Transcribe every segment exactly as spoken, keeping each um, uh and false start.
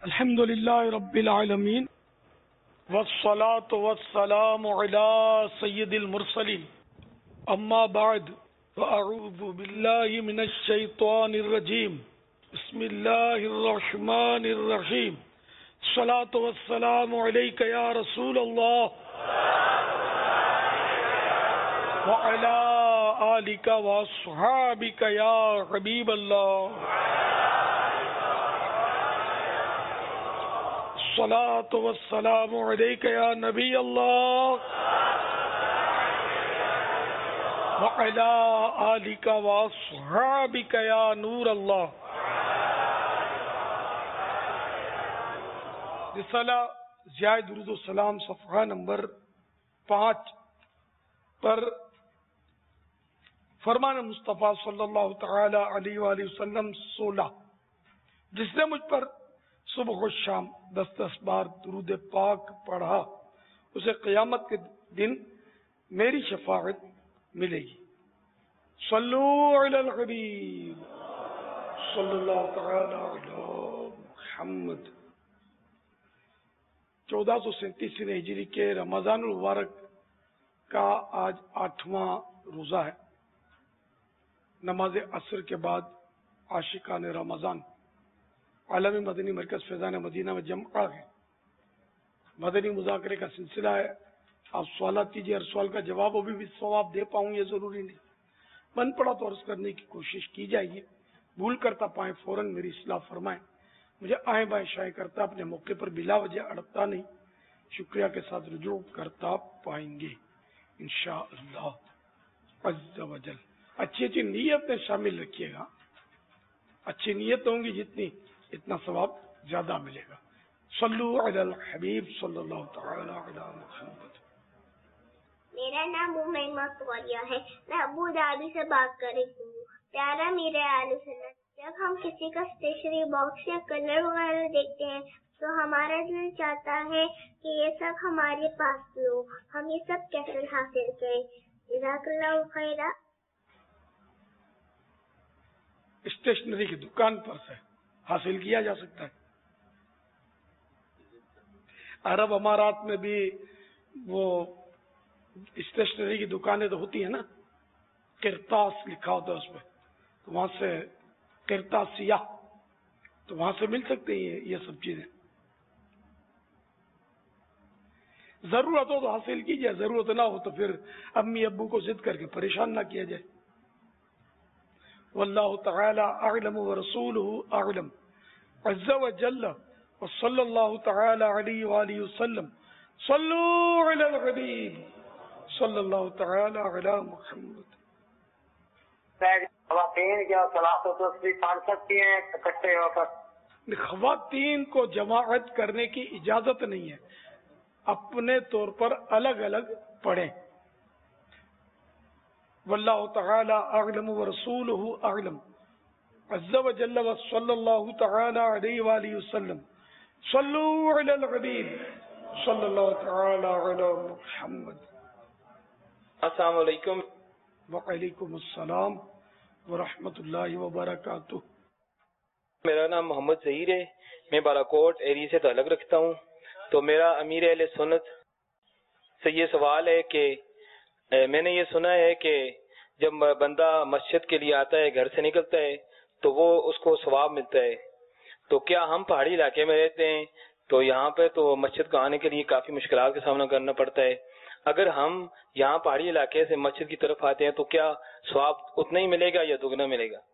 الحمد للہ رب العالمین والصلاة والسلام علی سید المرسلین اما بعد فاعوذ باللہ من الشیطان الرجیم بسم اللہ الرحمن الرحیم الصلاة والسلام علیک یا رسول اللہ وعلی آلک واصحابک یا حبیب اللہ الصلاة والسلام علیک یا نبی اللہ وعلی آلک واصحابک یا نور اللہ. رسالہ ضیاء درود و سلام صفحہ نمبر پانچ پر فرمان مصطفیٰ صلی اللہ تعالی علیہ وآلہ وسلم سولہ، جس نے مجھ پر صبح و شام دس دس بار درود پاک پڑھا اسے قیامت کے دن میری شفاعت ملے گی. صلو علی الحبیب صلی اللہ تعالی علی محمد. چودہ سو سینتیس ہجری کے رمضان المبارک کا آج آٹھواں روزہ ہے. نماز عصر کے بعد عاشقان رمضان عالمی مدنی مرکز فیضان مدینہ میں جمع ہے. مدنی مذاکرے کا سلسلہ ہے. آپ سوالات کیجیے، ہر سوال کا جواب ابھی بھی ثواب دے پاؤں یہ ضروری نہیں، من پڑا تو عرض کرنے کی کوشش کی جائے گی. بھول کرتا پائیں فوراً میری اصلاح فرمائیں. مجھے آئیں بائیں شائع کرتا اپنے موقع پر بلا وجہ اڑپتا نہیں، شکریہ کے ساتھ رجوع کرتا پائیں گے انشاءاللہ عز و جل. اچھی اچھی نیت میں شامل رکھیے گا. اچھی نیت ہوں گی جتنی اتنا ثواب زیادہ ملے گا. صلو علی الحبیب صلی اللہ تعالی علی محمد. میرا نام عمیمہ قوریہ ہے. میں ابو دھابی سے بات کر رہی ہوں. پیارا میرے آل سنت، جب ہم کسی کا اسٹیشنری باکس یا کلر وغیرہ دیکھتے ہیں تو ہمارا دل چاہتا ہے کہ یہ سب ہمارے پاس بھی ہو، ہم یہ سب کیسے حاصل کریں؟ جزاک اللہ خیرہ. اسٹیشنری کی دکان پر سے حاصل کیا جا سکتا ہے. عرب امارات میں بھی وہ اسٹیشنری کی دکانیں تو ہوتی ہیں نا، کرتاس لکھا ہوتا ہے اس پہ، تو وہاں سے کرتاسیہ، تو وہاں سے مل سکتے ہیں یہ سب چیزیں. ضرورت ہو تو حاصل کی جائے، ضرورت نہ ہو تو پھر امی ابو کو ضد کر کے پریشان نہ کیا جائے. واللہ تعالی اعلم ورسولہ اعلم عز وجل وصلی اللہ تعالی علیہ وآلہ وسلم. صلو علی الحبیب صلی اللہ تعالی علی محمد. خواتین کیا صلاۃ و تسبیح پڑھ سکتی ہیں اکٹھے ہو کر؟ خواتین کو جماعت کرنے کی اجازت نہیں ہے، اپنے طور پر الگ الگ پڑھیں. واللہ تعالی اعلم ورسولہ اعلم عز وجل وصلی اللہ تعالی علیہ وآلہ وسلم. صلو علی الحبیب صلی اللہ تعالی علی محمد. السلام علیکم. وعلیکم السلام ورحمۃ اللہ وبرکاتہ. میرا نام محمد ظہیر ہے، میں بالاکوٹ ایریا سے تعلق رکھتا ہوں. تو میرا امیر اہل سنت سے یہ سوال ہے کہ میں نے یہ سنا ہے کہ جب بندہ مسجد کے لیے آتا ہے، گھر سے نکلتا ہے تو وہ اس کو ثواب ملتا ہے. تو کیا ہم پہاڑی علاقے میں رہتے ہیں تو یہاں پہ تو مسجد کو آنے کے لیے کافی مشکلات کا سامنا کرنا پڑتا ہے. اگر ہم یہاں پہاڑی علاقے سے مسجد کی طرف آتے ہیں تو کیا ثواب اتنا ہی ملے گا یا دگنا ملے گا؟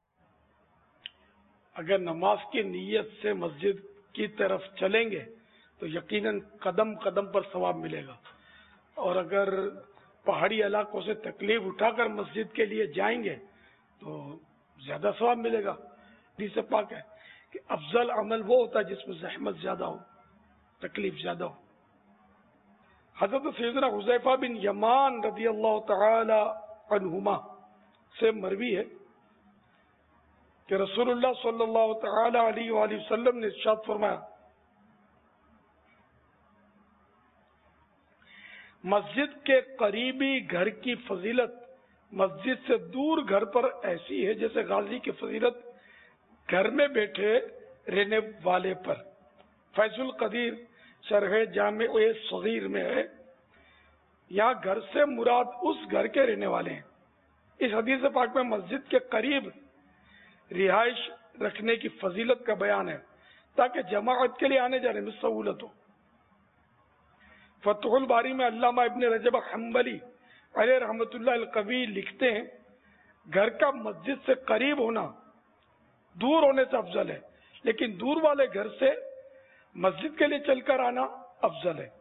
اگر نماز کی نیت سے مسجد کی طرف چلیں گے تو یقیناً قدم قدم پر ثواب ملے گا، اور اگر پہاڑی علاقوں سے تکلیف اٹھا کر مسجد کے لیے جائیں گے تو زیادہ ثواب ملے گا. حدیث پاک ہے کہ افضل عمل وہ ہوتا ہے جس میں زحمت زیادہ ہو، تکلیف زیادہ ہو. حضرت سیدنا حذیفہ بن یمان رضی اللہ تعالی عنہما سے مروی ہے کہ رسول اللہ صلی اللہ تعالی علیہ وآلہ وسلم نے ارشاد فرمایا، مسجد کے قریبی گھر کی فضیلت مسجد سے دور گھر پر ایسی ہے جیسے غازی کی فضیلت گھر میں بیٹھے رہنے والے پر. فیض القدیر شرح جامع صغیر میں ہے، یہاں گھر سے مراد اس گھر کے رہنے والے ہیں۔ اس حدیث پاک میں مسجد کے قریب رہائش رکھنے کی فضیلت کا بیان ہے تاکہ جماعت کے لیے آنے جانے میں سہولت ہو۔ فتح الباری میں علامہ ابن رجب حنبلی علیہ رحمۃ اللہ القوی لکھتے ہیں، گھر کا مسجد سے قریب ہونا دور ہونے سے افضل ہے، لیکن دور والے گھر سے مسجد کے لیے چل کر آنا افضل ہے۔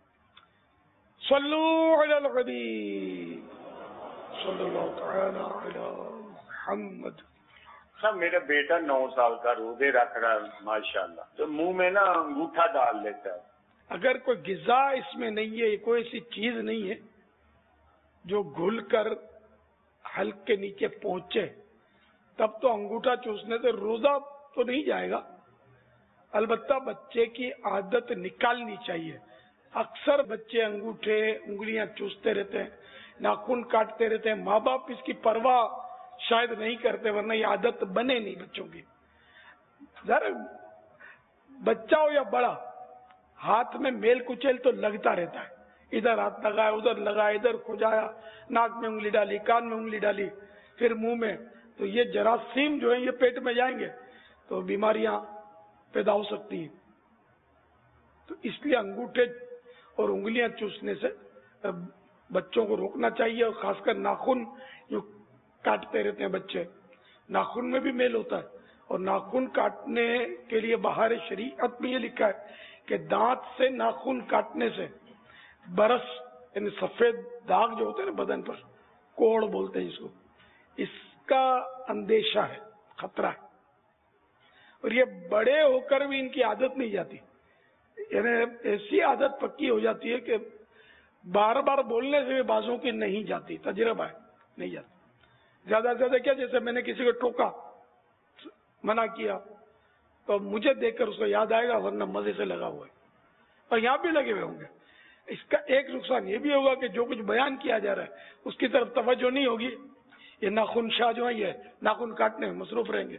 صلو علی الحبیب صلی اللہ تعالی علی محمد۔ سر میرا بیٹا نو سال کا روزے رکھ رہا ہے ماشاءاللہ، تو منہ میں نا انگوٹھا ڈال لیتا ہے۔ اگر کوئی غذا اس میں نہیں ہے، کوئی ایسی چیز نہیں ہے جو گھل کر حلق کے نیچے پہنچے، تب تو انگوٹھا چوسنے سے روزہ تو نہیں جائے گا، البتہ بچے کی عادت نکالنی چاہیے۔ اکثر بچے انگوٹھے انگلیاں چوستے رہتے ہیں، ناخن کاٹتے رہتے ہیں، ماں باپ اس کی پرواہ شاید نہیں کرتے، ورنہ یہ عادت بنے نہیں بچوں کی۔ ذرا بچہ ہو یا بڑا، ہاتھ میں میل کچیل تو لگتا رہتا ہے، ادھر ہاتھ لگایا ادھر لگایا، ادھر کھجایا، ناک میں انگلی ڈالی، کان میں انگلی ڈالی، پھر منہ میں، تو یہ جراثیم جو ہیں یہ پیٹ میں جائیں گے تو بیماریاں پیدا ہو سکتی ہیں۔ تو اس لیے انگوٹھے اور انگلیاں چوسنے سے بچوں کو روکنا چاہیے، اور خاص کر ناخن جو کاٹتے رہتے ہیں بچے، ناخن میں بھی میل ہوتا ہے، اور ناخن کاٹنے کے لیے باہر شریعت میں یہ لکھا ہے کہ دانت سے ناخن کاٹنے سے برس یعنی سفید داغ جو ہوتے ہیں نا بدن پر، کوڑ بولتے ہیں اس کو، اس کا اندیشہ ہے، خطرہ ہے، اور یہ بڑے ہو کر بھی ان کی عادت نہیں جاتی، یعنی ایسی عادت پکی ہو جاتی ہے کہ بار بار بولنے سے بھی بازوں کی نہیں جاتی، تجربہ ہے نہیں جاتی۔ زیادہ سے زیادہ کیا، جیسے میں نے کسی کو ٹوکا، منع کیا، تو مجھے دیکھ کر اس کو یاد آئے گا، ورنہ مزے سے لگا ہوا ہے، اور یہاں بھی لگے ہوئے ہوں گے۔ اس کا ایک نقصان یہ بھی ہوگا کہ جو کچھ بیان کیا جا رہا ہے اس کی طرف توجہ نہیں ہوگی، یہ ناخن شاہ جو ہے یہ ناخن کاٹنے میں مصروف رہیں گے،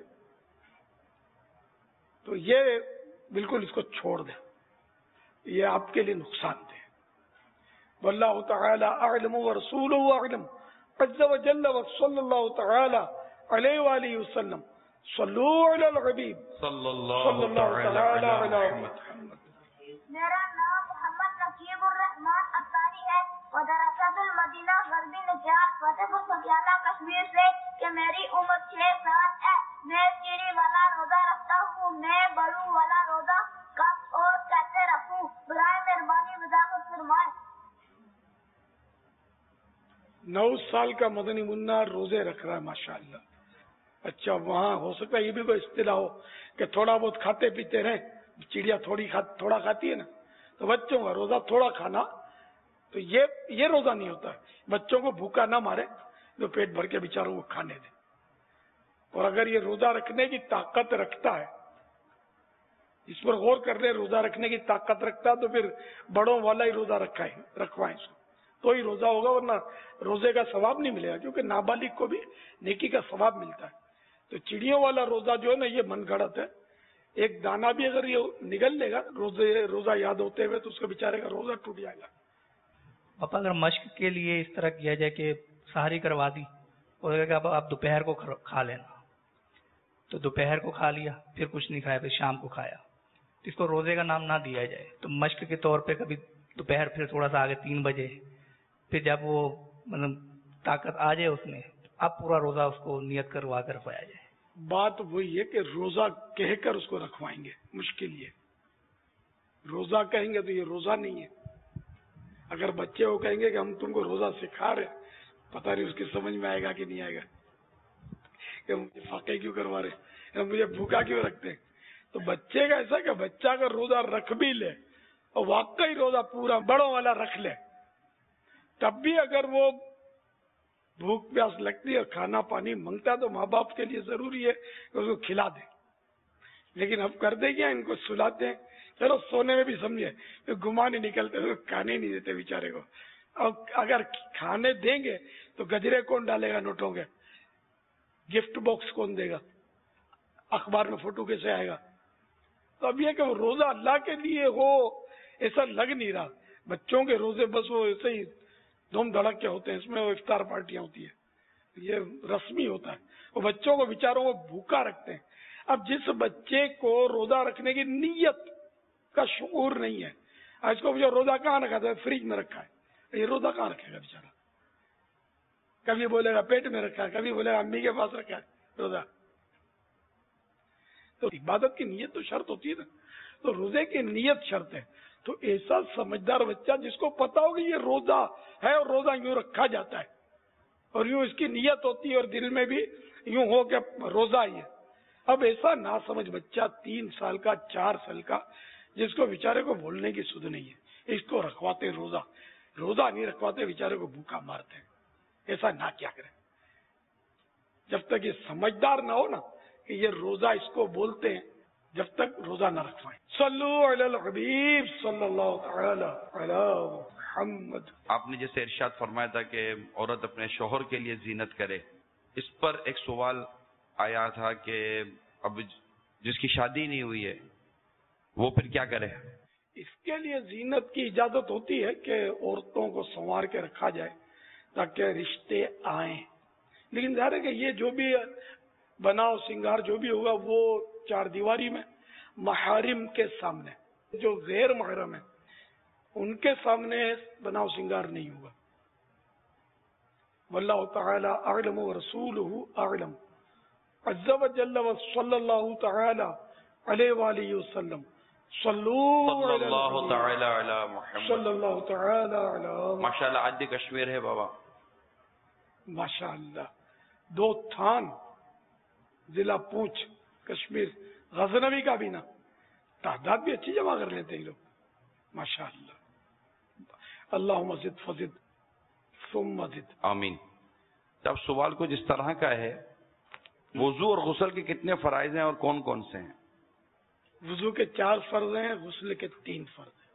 تو یہ بالکل اس کو چھوڑ دیں، یہ آپ کے لیے نقصان دہ۔ واللہ تعالی اعلم ورسولہ اعلم عز وجل وصلی اللہ تعالی علیہ وآلہ وسلم۔ صلو علی الحبیب صلی اللہ تعالی علی محمد۔ میرا نام محمد نقیب الرحمان افطاری ہے، مدرسۃ المدینہ غربی نجار فتح پور پٹیالہ کشمیر سے، کہ میری عمر چھ سال ہے، میں چیڑی والا روزہ رکھتا ہوں، میں بڑو والا روزہ کب اور کیسے رکھوں؟ برائے مہربانی وضاحت فرمائیں۔ نو سال کا مدنی منا روزے رکھ رہا ہے ماشاءاللہ۔ اچھا، وہاں ہو سکتا ہے یہ بھی کوئی اصطلاح ہو کہ تھوڑا بہت کھاتے پیتے رہیں، چڑیا تھوڑی کھا تھوڑا کھاتی ہے نا، تو بچوں کا روزہ تھوڑا کھانا، تو یہ یہ روزہ نہیں ہوتا ہے۔ بچوں کو بھوکا نہ مارے، جو پیٹ بھر کے بیچاروں کو کھانے دے۔ اور اگر یہ روزہ رکھنے کی طاقت رکھتا ہے، اس پر غور کر رہے، روزہ رکھنے کی طاقت رکھتا ہے تو پھر بڑوں والا ہی روزہ رکھائیں رکھوائیں اس کو، تو ہی روزہ ہوگا، ورنہ روزے کا ثواب نہیں ملے گا، کیونکہ نابالغ کو بھی نیکی کا ثواب ملتا ہے۔ تو چڑیوں والا روزہ جو ہے نا یہ من گھڑت ہے، ایک دانہ بھی اگر یہ نگل لے گا روزے روزہ یاد ہوتے ہوئے تو اس کے بیچارے کا روزہ ٹوٹ جائے گا۔ پاپا اگر مشق کے لیے اس طرح کیا جائے کہ سحری کروا دی اور اب آپ دوپہر کو کھا لینا، تو دوپہر کو کھا لیا، پھر کچھ نہیں کھایا، پھر شام کو کھایا، اس کو روزے کا نام نہ دیا جائے، تو مشق کے طور پہ کبھی دوپہر پھر تھوڑا سا آگے تین بجے، پھر جب وہ مطلب طاقت آ جائے اس میں، اب پورا روزہ اس کو نیت کروا کر رکھوایا جائے۔ بات وہی ہے کہ روزہ کہہ کر اس کو رکھوائیں گے، مشکل یہ روزہ کہیں گے تو یہ روزہ نہیں ہے۔ اگر بچے وہ کہیں گے کہ ہم تم کو روزہ سکھا رہے، پتہ نہیں اس کی سمجھ میں آئے گا کہ نہیں آئے گا، کہ مجھے فاقے کیوں کروا رہے، مجھے بھوکا کیوں رکھتے ہیں۔ تو بچے کا ایسا کہ بچہ اگر روزہ رکھ بھی لے اور واقعی روزہ پورا بڑوں والا رکھ لے، تب بھی اگر وہ بھوک پیاس لگتی ہے اور کھانا پانی منگتا ہے تو ماں باپ کے لیے ضروری ہے کہ اس کو کھلا دیں۔ لیکن اب کر دیں کیا، ان کو سلاتے ہیں، چلو سونے میں بھی سمجھے، پھر گھما نہیں نکلتے، کھانے نہیں دیتے بیچارے کو۔ اور اگر کھانے دیں گے تو گجرے کون ڈالے گا نوٹوں کے، گفٹ باکس کون دے گا، اخبار میں فوٹو کیسے آئے گا، تو اب یہ کہ وہ روزہ اللہ کے لیے ہو ایسا لگ نہیں رہا. بچوں کے روزے بس وہ ایسے ہی دھوم دھڑک کے ہوتے ہیں، اس میں وہ افطار پارٹیاں ہوتی ہیں، یہ رسمی ہوتا ہے. وہ بچوں کو بیچاروں کو بھوکا رکھتے ہیں. اب جس بچے کو روزہ رکھنے کی نیت کا شعور نہیں ہے، آج کو جو روزہ کہاں رکھا تھا؟ فریج میں رکھا ہے. یہ روزہ کہاں رکھے گا بیچارہ؟ کبھی بولے گا پیٹ میں رکھا ہے، کبھی بولے گا امی کے پاس رکھا ہے روزہ. تو عبادت کی نیت تو شرط ہوتی ہے نا، تو روزے کی نیت شرط ہے. تو ایسا سمجھدار بچہ جس کو پتا ہوگا یہ روزہ ہے اور روزہ یوں رکھا جاتا ہے اور یوں اس کی نیت ہوتی ہے اور دل میں بھی یوں ہو کہ روزہ ہی ہے. اب ایسا نہ سمجھ بچہ تین سال کا، چار سال کا، جس کو بیچارے کو بولنے کی سدھ نہیں ہے، اس کو رکھواتے روزہ، روزہ نہیں رکھواتے بیچارے کو بھوکا مارتے ہیں. ایسا نہ کیا کریں جب تک یہ سمجھدار نہ ہو نا کہ یہ روزہ اس کو بولتے ہیں، جب تک روزہ نہ رکھوائیں. صلو علی الحبیب صلی اللہ تعالی علی محمد. آپ نے جیسے ارشاد فرمایا تھا کہ عورت اپنے شوہر کے لیے زینت کرے، اس پر ایک سوال آیا تھا کہ اب جس کی شادی نہیں ہوئی ہے وہ پھر کیا کرے؟ اس کے لیے زینت کی اجازت ہوتی ہے کہ عورتوں کو سنوار کے رکھا جائے تاکہ رشتے آئیں، لیکن ظاہر ہے کہ یہ جو بھی بناؤ سنگار جو بھی ہوگا وہ چار دیواری میں محارم کے سامنے، جو غیر محرم ہے ان کے سامنے بناؤ سنگار نہیں ہوگا. واللہ تعالی اعلم ورسولہ اعلم عز وجل وصلی اللہ تعالی علیہ وآلہ وسلم. صلو صلی اللہ تعالی علی محمد صلی اللہ تعالی علی. ماشاءاللہ آج بھی کشمیر ہے بابا. ماشاءاللہ. دو تھان ضلع پونچھ کشمیر، غزنوی کا بھی نا، تعداد بھی اچھی جمع کر لیتے ہیں لوگ ماشاءاللہ. اللہم زد فزد ثم زد. آمین. اب سوال کچھ اس طرح کا ہے، وضو اور غسل کے کتنے فرائض ہیں اور کون کون سے ہیں؟ وضو کے چار فرض ہیں، غسل کے تین فرض ہیں.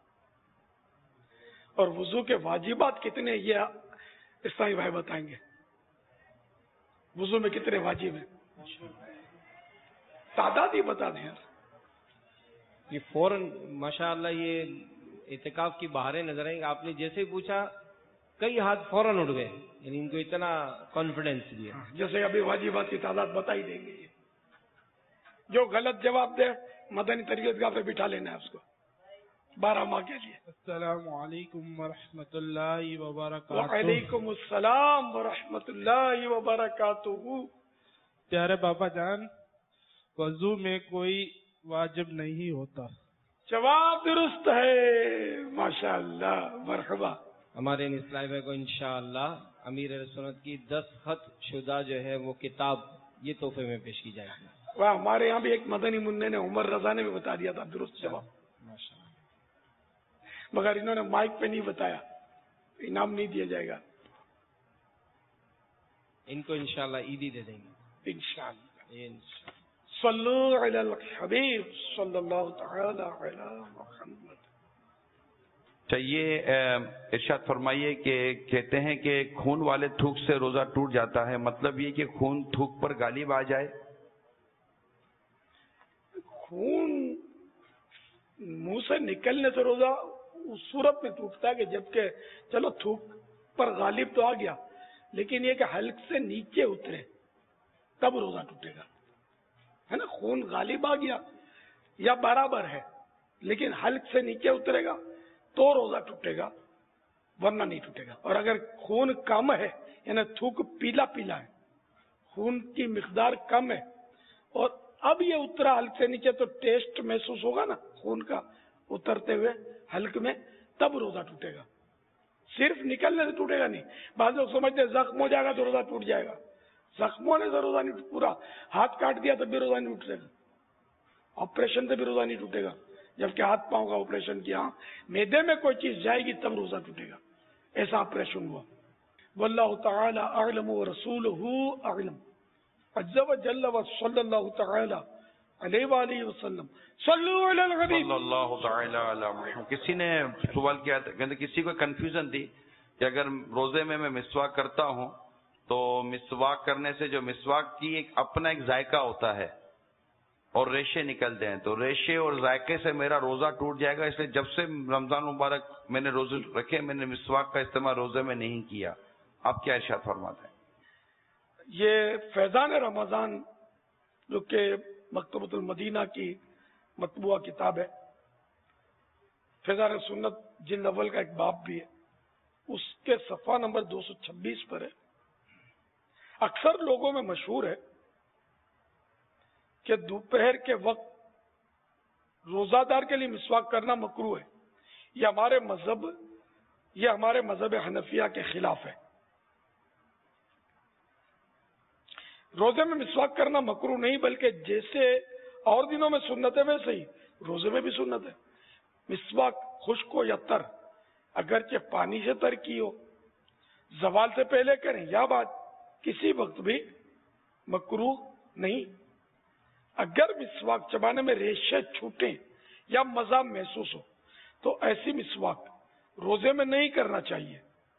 اور وضو کے واجبات کتنے یہ اسلامی بھائی بتائیں گے. وضو میں کتنے واجب ہیں؟ تعداد ہی بتا دیں یار. یہ فوراً ماشاءاللہ یہ اعتکاف کی بہاریں نظر آئیں. آپ نے جیسے ہی پوچھا کئی ہاتھ فوراً اٹھ گئے، یعنی ان کو اتنا کانفیڈینس بھی ہے. جیسے ابھی واجبات کی تعداد بتا ہی دیں گے. جو غلط جواب دے مدنی تربیت گاہ پہ بٹھا لینا ہے اس کو بارہ ماہ کے لیے. السلام علیکم ورحمۃ اللہ وبرکاتہ. وعلیکم السلام ورحمۃ اللہ وبرکاتہ. پیارے بابا جان، وضو میں کوئی واجب نہیں ہوتا. جواب درست ہے ماشاءاللہ. مرحبا. ہمارے اسلامی بھائی کو انشاءاللہ امیر اہل سنت کی دستخط شدہ جو ہے وہ کتاب یہ تحفے میں پیش کی جائے گی. وہ ہمارے یہاں بھی ایک مدنی منع نے عمر رضا نے بھی بتا دیا تھا درست جواب، مگر انہوں نے مائک پہ نہیں بتایا، انعام نہیں دیا جائے گا. ان کو انشاءاللہ عیدی دے دیں گے انشاءاللہ. صلو علی الحبیب صلی اللہ تعالی علی محمد. چاہیے ارشاد فرمائیے کہ کہتے ہیں کہ خون والے تھوک سے روزہ ٹوٹ جاتا ہے، مطلب یہ کہ خون تھوک پر غالب آ جائے؟ خون منہ سے نکلنے سے روزہ اس صورت میں ٹوٹتا ہے کہ جبکہ چلو تھوک پر غالب تو آ گیا، لیکن یہ کہ حلق سے نیچے اترے تب روزہ ٹوٹے گا، ہے نا. خون غالب آ گیا یا برابر ہے لیکن حلق سے نیچے اترے گا تو روزہ ٹوٹے گا، ورنہ نہیں ٹوٹے گا. اور اگر خون کم ہے یعنی تھوک پیلا پیلا ہے، خون کی مقدار کم ہے اور اب یہ اترا حلق سے نیچے تو ٹیسٹ محسوس ہوگا نا خون کا اترتے ہوئے حلق میں، تب روزہ ٹوٹے گا. صرف نکلنے سے ٹوٹے گا نہیں. بعض لوگ سمجھتے ہیں زخم ہو جائے گا تو روزہ ٹوٹ جائے گا. زخم ہونے سے روزہ نہیں، پورا ہاتھ کاٹ دیا تب بھی روزہ نہیں ٹوٹے گا، آپریشن سے بھی روزہ نہیں ٹوٹے گا. جبکہ ہاتھ پاؤں کا آپریشن کیا، میدے میں کوئی چیز جائے گی تب روزہ ٹوٹے گا، ایسا آپریشن ہوا. واللہ تعالی اعلم ورسولہ اعلم عز وجل وصلی اللہ تعالی علیہ وآلہ وسلم. صلو علی الحبیب صلی اللہ تعالی علی محمد. کسی نے سوال کیا تھا، کہتے کسی کو کنفیوژن تھی کہ اگر روزے میں میں مسواک کرتا ہوں تو مسواک کرنے سے جو مسواک کی ایک اپنا ایک ذائقہ ہوتا ہے اور ریشے نکلتے ہیں تو ریشے اور ذائقے سے میرا روزہ ٹوٹ جائے گا، اس لیے جب سے رمضان مبارک میں نے روزے رکھے میں نے مسواک کا استعمال روزے میں نہیں کیا. آپ کیا ارشاد فرماتے ہیں؟ یہ فیضان رمضان جو کہ مکتبۃ المدینہ کی مطبوعہ کتاب ہے، فیضان سنت جلد اول کا ایک باب بھی ہے، اس کے صفحہ نمبر دو سو چھبیس پر ہے. اکثر لوگوں میں مشہور ہے کہ دوپہر کے وقت روزہ دار کے لیے مسواک کرنا مکروہ ہے. یہ ہمارے مذہب یہ ہمارے مذہب حنفیہ کے خلاف ہے. روزے میں مسواک کرنا مکروہ نہیں، بلکہ جیسے اور دنوں میں سنت ہے ویسے ہی روزے میں بھی سنت ہے. مسواک خشک ہو یا تر، اگرچہ پانی سے تر کی ہو، زوال سے پہلے کریں یا بعد، کسی وقت بھی مکروہ نہیں. اگر مسواک چبانے میں ریشے چھوٹیں یا مزہ محسوس ہو تو ایسی مسواک روزے میں نہیں کرنا چاہیے.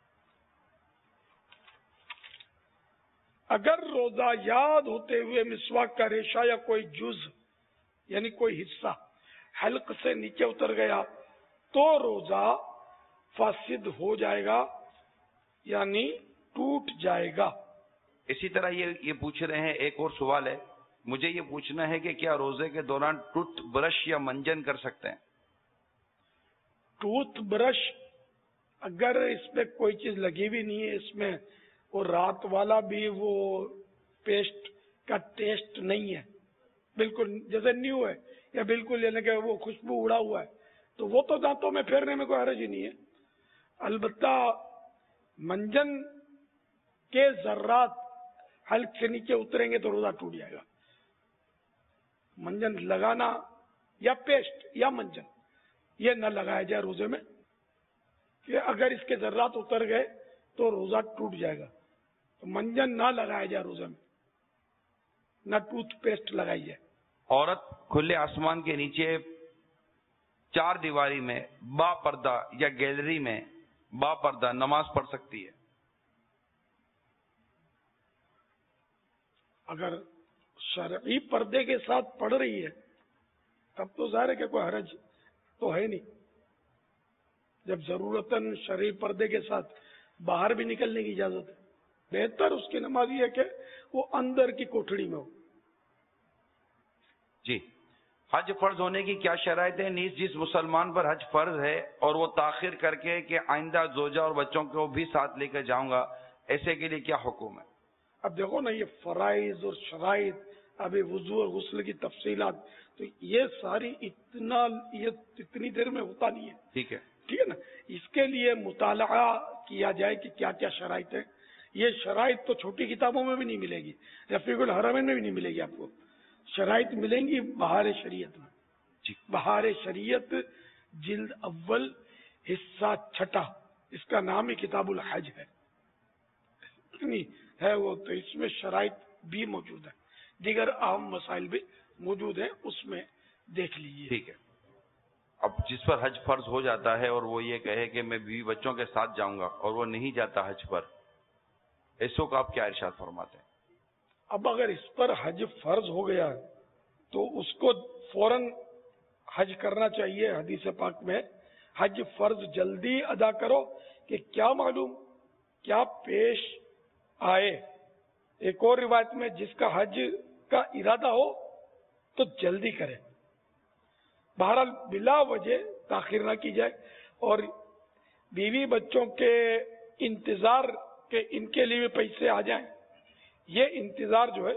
اگر روزہ یاد ہوتے ہوئے مسواک کا ریشہ یا کوئی جز یعنی کوئی حصہ حلق سے نیچے اتر گیا تو روزہ فاسد ہو جائے گا، یعنی ٹوٹ جائے گا. اسی طرح یہ یہ پوچھ رہے ہیں، ایک اور سوال ہے، مجھے یہ پوچھنا ہے کہ کیا روزے کے دوران ٹوتھ برش یا منجن کر سکتے ہیں؟ ٹوتھ برش اگر اس میں کوئی چیز لگی بھی نہیں ہے، اس میں وہ رات والا بھی وہ پیسٹ کا ٹیسٹ نہیں ہے، بالکل جیسے نیو ہے یا بالکل یعنی کہ وہ خوشبو اڑا ہوا ہے، تو وہ تو دانتوں میں پھیرنے میں کوئی حرج ہی نہیں ہے. البتہ منجن کے ذرات حلق سے نیچے اتریں گے تو روزہ ٹوٹ جائے گا. منجن لگانا یا پیسٹ یا منجن یہ نہ لگایا جائے روزے میں، کہ اگر اس کے ذرات اتر گئے تو روزہ ٹوٹ جائے گا. تو منجن نہ لگایا جائے روزے میں، نہ ٹوتھ پیسٹ لگائی جائے. عورت کھلے آسمان کے نیچے چار دیواری میں با پردہ یا گیلری میں با پردہ نماز پڑھ سکتی ہے؟ اگر شرعی پردے کے ساتھ پڑھ رہی ہے تب تو ظاہر ہے کہ کوئی حرج تو ہے نہیں. جب ضرورتاً شرعی پردے کے ساتھ باہر بھی نکلنے کی اجازت ہے، بہتر اس کی نماز یہ ہے کہ وہ اندر کی کوٹھڑی میں ہو. جی، حج فرض ہونے کی کیا شرائط ہے؟ نیز جس مسلمان پر حج فرض ہے اور وہ تاخیر کر کے کہ آئندہ زوجہ اور بچوں کو بھی ساتھ لے کر جاؤں گا، ایسے کے لیے کیا حکم ہے؟ اب دیکھو نا، یہ فرائض اور شرائط، ابھی وضو اور غسل کی تفصیلات، تو یہ ساری اتنا یہ اتنی دیر میں ہوتا نہیں ہے. ٹھیک ہے ٹھیک ہے نا، اس کے لیے مطالعہ کیا جائے کہ کیا کیا شرائط ہے. یہ شرائط تو چھوٹی کتابوں میں بھی نہیں ملے گی، رفیق الحرمین میں بھی نہیں ملے گی. آپ کو شرائط ملیں گی بہار شریعت میں. جی، بہار شریعت جلد اول حصہ چھٹا، اس کا نام ہی کتاب الحج ہے. اتنی ہے وہ، تو اس میں شرائط بھی موجود ہے، دیگر اہم مسائل بھی موجود ہیں، اس میں دیکھ لیجیے. ٹھیک ہے. اب جس پر حج فرض ہو جاتا ہے اور وہ یہ کہے کہ میں بیوی بچوں کے ساتھ جاؤں گا اور وہ نہیں جاتا حج پر، ایسوں کا آپ کیا ارشاد فرماتے ہیں؟ اب اگر اس پر حج فرض ہو گیا تو اس کو فوراً حج کرنا چاہیے. حدیث پاک میں حج فرض جلدی ادا کرو کہ کیا معلوم کیا پیش آئے. ایک اور روایت میں جس کا حج کا ارادہ ہو تو جلدی کرے. بہرحال بلا وجہ تاخیر نہ کی جائے، اور بیوی بچوں کے انتظار کے ان کے لیے بھی پیسے آ جائیں، یہ انتظار جو ہے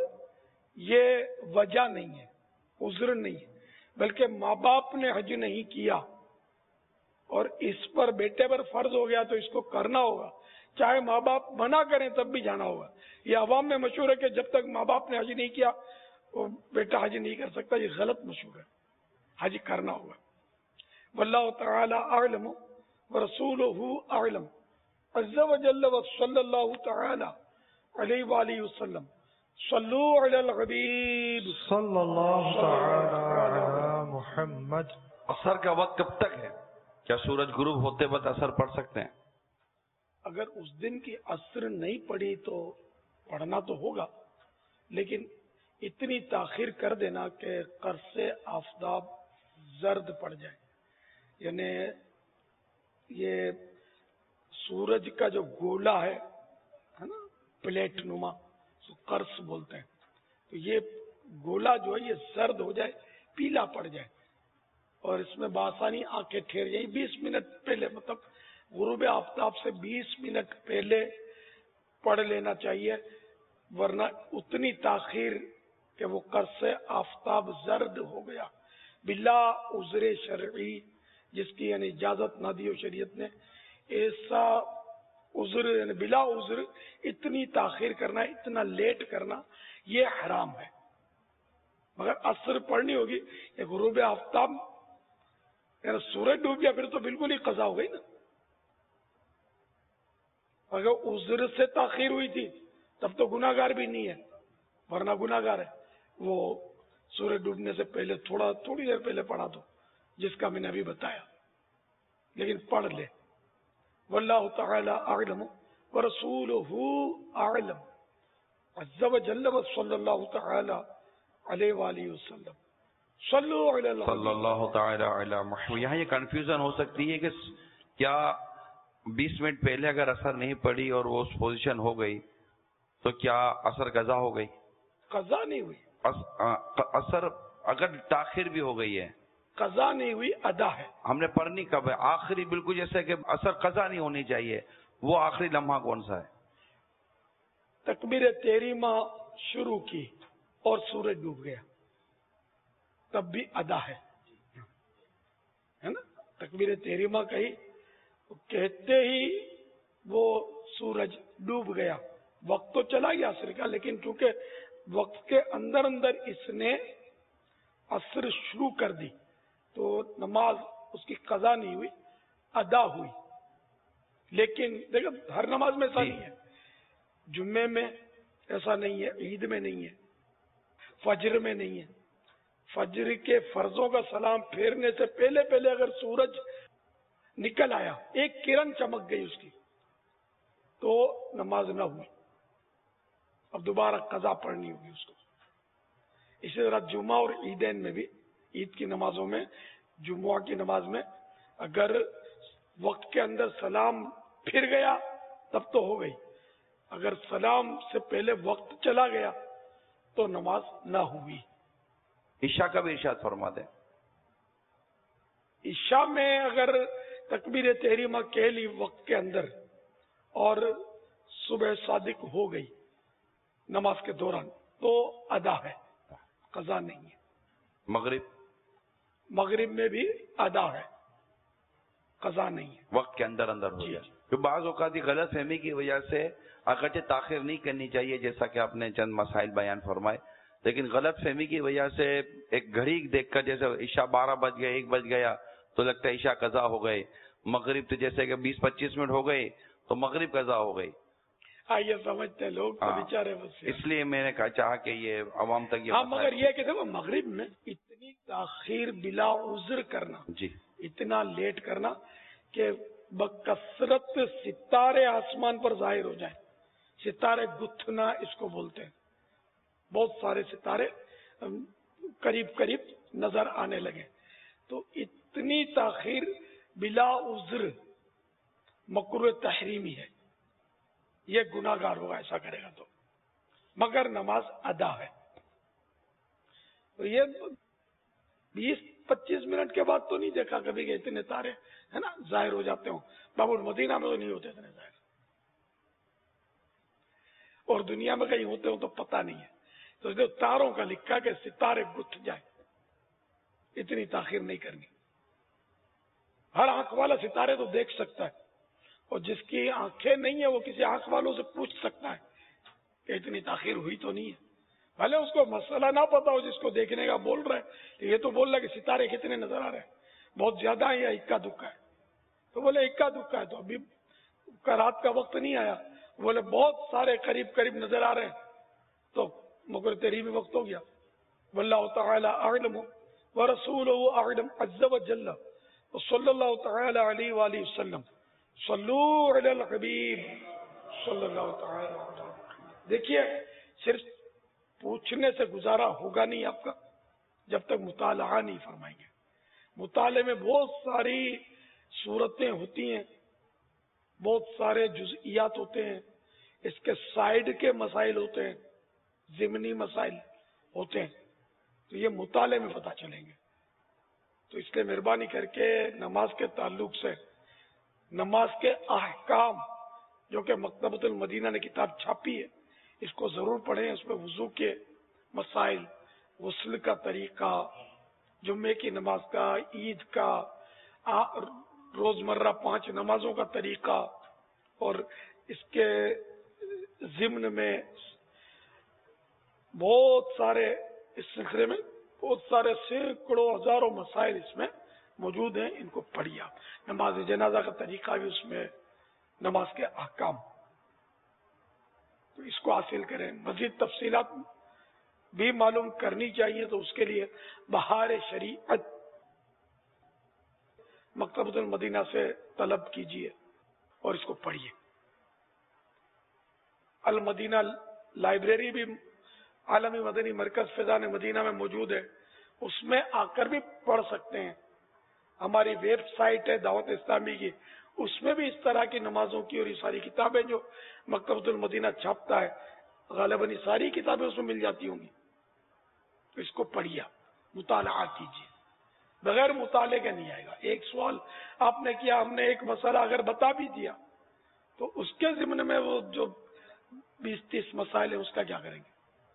یہ وجہ نہیں ہے، عذر نہیں ہے، بلکہ ماں باپ نے حج نہیں کیا اور اس پر بیٹے پر فرض ہو گیا تو اس کو کرنا ہوگا، چاہے ماں باپ منع کریں تب بھی جانا ہوگا. یہ عوام میں مشہور ہے کہ جب تک ماں باپ نے حج نہیں کیا وہ بیٹا حج نہیں کر سکتا. یہ غلط مشہور ہے، حج کرنا ہوگا. واللہ تعالی اعلم ورسولہ اعلم عز وجل وصلی اللہ تعالی علیہ وآلہ وسلم. صلو علی الحبیب صلی اللہ تعالی علی محمد. عصر کا وقت کب تک ہے؟ کیا سورج غروب ہوتے وقت عصر پڑھ سکتے ہیں؟ اگر اس دن کی عصر نہیں پڑھی تو پڑھنا تو ہوگا، لیکن اتنی تاخیر کر دینا کہ قرص آفتاب زرد پڑ جائے، یعنی یہ سورج کا جو گولا ہے نا پلیٹ نما، قرص بولتے ہیں، تو یہ گولا جو ہے یہ زرد ہو جائے، پیلا پڑ جائے، اور اس میں بآسانی آنکھیں ٹھہر جائیں بیس منٹ پہلے، مطلب غروب آفتاب سے بیس منٹ پہلے پڑھ لینا چاہیے، ورنہ اتنی تاخیر کہ وہ قرص آفتاب زرد ہو گیا بلا عذر شرعی، جس کی یعنی اجازت نہ دی ہو شریعت نے، ایسا عذر یعنی بلا عذر اتنی تاخیر کرنا، اتنا لیٹ کرنا، یہ حرام ہے۔ مگر عصر پڑھنی ہوگی، یہ غروب آفتاب یعنی سورج ڈوب گیا، پھر تو بالکل ہی قضا ہو گئی نا۔ اگر عذر سے تاخیر ہوئی تھی تب تو گناہ گار بھی نہیں ہے، ورنہ گناہ گار ہے۔ وہ سورج ڈوبنے سے پہلے تھوڑا تھوڑی دیر پہلے پڑھا دو، جس کا میں نے ابھی بتایا، لیکن پڑھ لے۔ واللہ تعالی اعلم ورسولہ اعلم عز وجل صلی اللہ تعالی علیہ وآلہ وسلم صلو علی اللہ صلی اللہ تعالی علی محمد۔ یہاں یہ کنفیوژن ہو سکتی ہے کہ کیا بیس منٹ پہلے اگر اثر نہیں پڑی اور وہ اس پوزیشن ہو گئی تو کیا اثر قضا ہو گئی؟ قضا نہیں ہوئی، اثر اگر تاخیر بھی ہو گئی ہے، قضا نہیں ہوئی، ادا ہے۔ ہم نے پڑھنی کب ہے؟ آخری، بالکل جیسے کہ اثر قضا نہیں ہونی چاہیے، وہ آخری لمحہ کون سا ہے؟ تکبیر تحریمہ شروع کی اور سورج ڈوب گیا، تب بھی ادا ہے ہے نا۔ تکبیر تحریمہ کہی، کہتے ہی وہ سورج ڈوب گیا، وقت تو چلا گیا عصر کا، لیکن چونکہ وقت کے اندر اندر اس نے عصر شروع کر دی تو نماز اس کی قضا نہیں ہوئی، ادا ہوئی۔ لیکن دیکھو ہر نماز میں ایسا نہیں ہے، جمعے میں ایسا نہیں ہے، عید میں نہیں ہے، فجر میں نہیں ہے۔ فجر کے فرضوں کا سلام پھیرنے سے پہلے پہلے اگر سورج نکل آیا، ایک کرن چمک گئی اس کی، تو نماز نہ ہوئی، اب دوبارہ قضا پڑھنی ہوگی اس کو۔ اسی طرح جمعہ اور عیدین میں بھی، عید کی نمازوں میں، جمعہ کی نماز میں اگر وقت کے اندر سلام پھر گیا تب تو ہو گئی، اگر سلام سے پہلے وقت چلا گیا تو نماز نہ ہوئی۔ عشاء کا بھی ارشاد فرما دیں۔ عشاء میں اگر تکبیر تحریمہ کہہ لی وقت کے اندر اور صبح صادق ہو گئی نماز کے دوران تو ادا ہے، قضا نہیں ہے۔ مغرب مغرب میں بھی ادا ہے، قضا نہیں ہے، وقت کے اندر اندر ہو جائے۔ تو بعض اوقات غلط فہمی کی وجہ سے اگرچہ تاخیر نہیں کرنی چاہیے، جیسا کہ آپ نے چند مسائل بیان فرمائے، لیکن غلط فہمی کی وجہ سے ایک گھڑی دیکھ کر جیسے عشاء بارہ بج گئے، ایک بج گیا تو لگتا ہے عشاء قضا ہو گئے، مغرب تو جیسے کہ بیس پچیس منٹ ہو گئے تو مغرب قضا ہو گئی۔ یہ سمجھتے لوگ تو بیچارے، اس لیے میں نے کہا چاہا کہ یہ عوام تک یہ ہاں، مگر یہ کہ دیکھو مغرب میں اتنی تاخیر بلا عذر کرنا، جی اتنا لیٹ کرنا کہ بکثرت ستارے آسمان پر ظاہر ہو جائیں، ستارے گتھنا اس کو بولتے ہیں، بہت سارے ستارے قریب قریب نظر آنے لگے، تو اتنی تاخیر بلا عذر مکروہ تحریمی ہے، یہ گناہ گار ہوگا ایسا کرے گا تو، مگر نماز ادا ہے۔ تو یہ بیس پچیس منٹ کے بعد تو نہیں دیکھا کبھی کہ اتنے تارے ہے نا ظاہر ہو جاتے ہوں، باب المدینہ میں تو نہیں ہوتے اتنے ظاہر، اور دنیا میں کہیں ہوتے ہوں تو پتہ نہیں ہے۔ تو جو تاروں کا لکھا کہ ستارے گتھ جائے، اتنی تاخیر نہیں کرنی۔ ہر آنکھ والا ستارے تو دیکھ سکتا ہے، اور جس کی آنکھیں نہیں ہیں وہ کسی آنکھ والوں سے پوچھ سکتا ہے کہ اتنی تاخیر ہوئی تو نہیں ہے، بھلے اس کو مسئلہ نہ پتا ہو، جس کو دیکھنے کا بول رہا ہے، یہ تو بول رہا ہے کہ ستارے کتنے نظر آ رہے ہیں، بہت زیادہ ہیں یا اکا دکا ہے، تو بولے اکا دکا ہے، تو ابھی رات کا وقت نہیں آیا، بولے بہت سارے قریب قریب نظر آ رہے ہیں تو مگر تیری بھی وقت ہو گیا۔ واللہ تعالی اعلم ورسولہ اعلم عز وجل صلی اللہ تعالی علیہ وآلہ وسلم صلو علی الحبیب صلی اللہ تعالی علیہ وسلم۔ دیکھیے صرف پوچھنے سے گزارا ہوگا نہیں آپ کا جب تک مطالعہ نہیں فرمائیں گے. مطالعے میں بہت ساری صورتیں ہوتی ہیں, بہت سارے جزئیات ہوتے ہیں, اس کے سائڈ کے مسائل ہوتے ہیں, ضمنی مسائل ہوتے ہیں, تو یہ مطالعے میں پتہ چلیں گے. تو اس لیے مہربانی کر کے نماز کے تعلق سے نماز کے احکام جو کہ مکتبۃ المدینہ نے کتاب چھاپی ہے اس کو ضرور پڑھیں. اس میں وضو کے مسائل, غسل کا طریقہ, جمعے کی نماز کا, عید کا, روزمرہ پانچ نمازوں کا طریقہ, اور اس کے ضمن میں بہت سارے اس سلسلے میں بہت سارے سینکڑوں ہزاروں مسائل اس میں موجود ہیں. ان کو پڑھیے. نماز جنازہ کا طریقہ بھی اس میں, نماز کے احکام, تو اس کو حاصل کریں. مزید تفصیلات بھی معلوم کرنی چاہیے تو اس کے لیے بہار شریعت مکتبۃ المدینہ سے طلب کیجیے اور اس کو پڑھیے. المدینہ لائبریری بھی عالمی مدنی مرکز فیضان مدینہ میں موجود ہے, اس میں آ کر بھی پڑھ سکتے ہیں. ہماری ویب سائٹ ہے دعوت اسلامی کی, اس میں بھی اس طرح کی نمازوں کی اور یہ ساری کتابیں جو مکتبۃ المدینہ چھاپتا ہے, غالباً ساری کتابیں اس میں مل جاتی ہوں گی. تو اس کو پڑھیے, مطالعہ کیجیے. بغیر مطالعے کے نہیں آئے گا. ایک سوال آپ نے کیا, ہم نے ایک مسئلہ اگر بتا بھی دیا تو اس کے ضمن میں وہ جو بیس تیس مسائل ہیں اس کا کیا کریں گے؟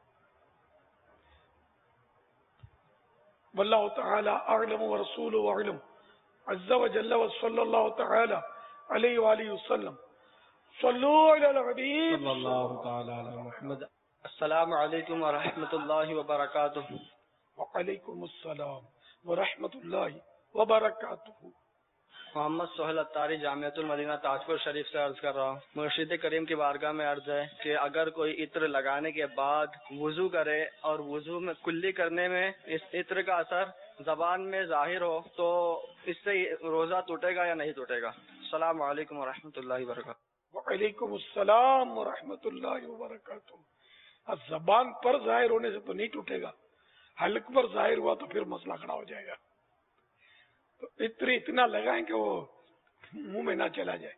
واللہ تعالی اعلم ورسولہ اعلم عز وجل وصلی اللہ تعالی علیہ وآلہ وسلم. صلو علی الحبیب صلی اللہ تعالی علی محمد. السلام علیکم ورحمۃ اللہ وبرکاتہ. وعلیکم السلام ورحمۃ اللہ وبرکاتہ. محمد سہیل اتاری جامعۃ المدینہ تاجپور شریف سے عرض کر رہا ہوں. مرشد کریم کی بارگاہ میں عرض ہے کہ اگر کوئی عطر لگانے کے بعد وضو کرے اور وضو میں کلی کرنے میں اس عطر کا اثر زبان میں ظاہر ہو تو اس سے روزہ ٹوٹے گا یا نہیں ٹوٹے گا؟ السلام علیکم ورحمۃ اللہ وبرکاتہ. وعلیکم السلام ورحمۃ اللہ وبرکاتہ. اب زبان پر ظاہر ہونے سے تو نہیں ٹوٹے گا, حلق پر ظاہر ہوا تو پھر مسئلہ کھڑا ہو جائے گا. تو عطر اتنا لگائیں کہ وہ منہ میں نہ چلا جائے.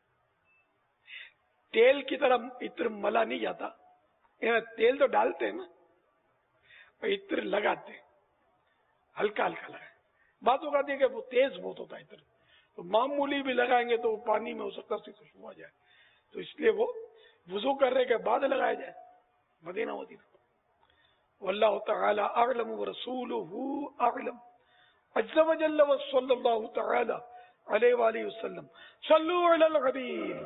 تیل کی طرح عطر ملا نہیں جاتا, تیل تو ڈالتے ہیں نا, عطر لگاتے ہیں, ہلکا ہلکا لگائیں. بات ہو جاتی ہے کہ وہ تیز بہت ہوتا ہے عطر, تو معمولی بھی لگائیں گے تو وہ پانی میں ہو سکتا ہے اس کی خوشبو آ جائے. تو اس لیے وہ وضو کرنے کے بعد لگایا جائے. مدینہ مدینہ. واللہ تعالی اعلم ورسولہ اعلم عز وجل وصلی اللہ تعالی علیہ وآلہ وسلم. صلو علی الحبیب.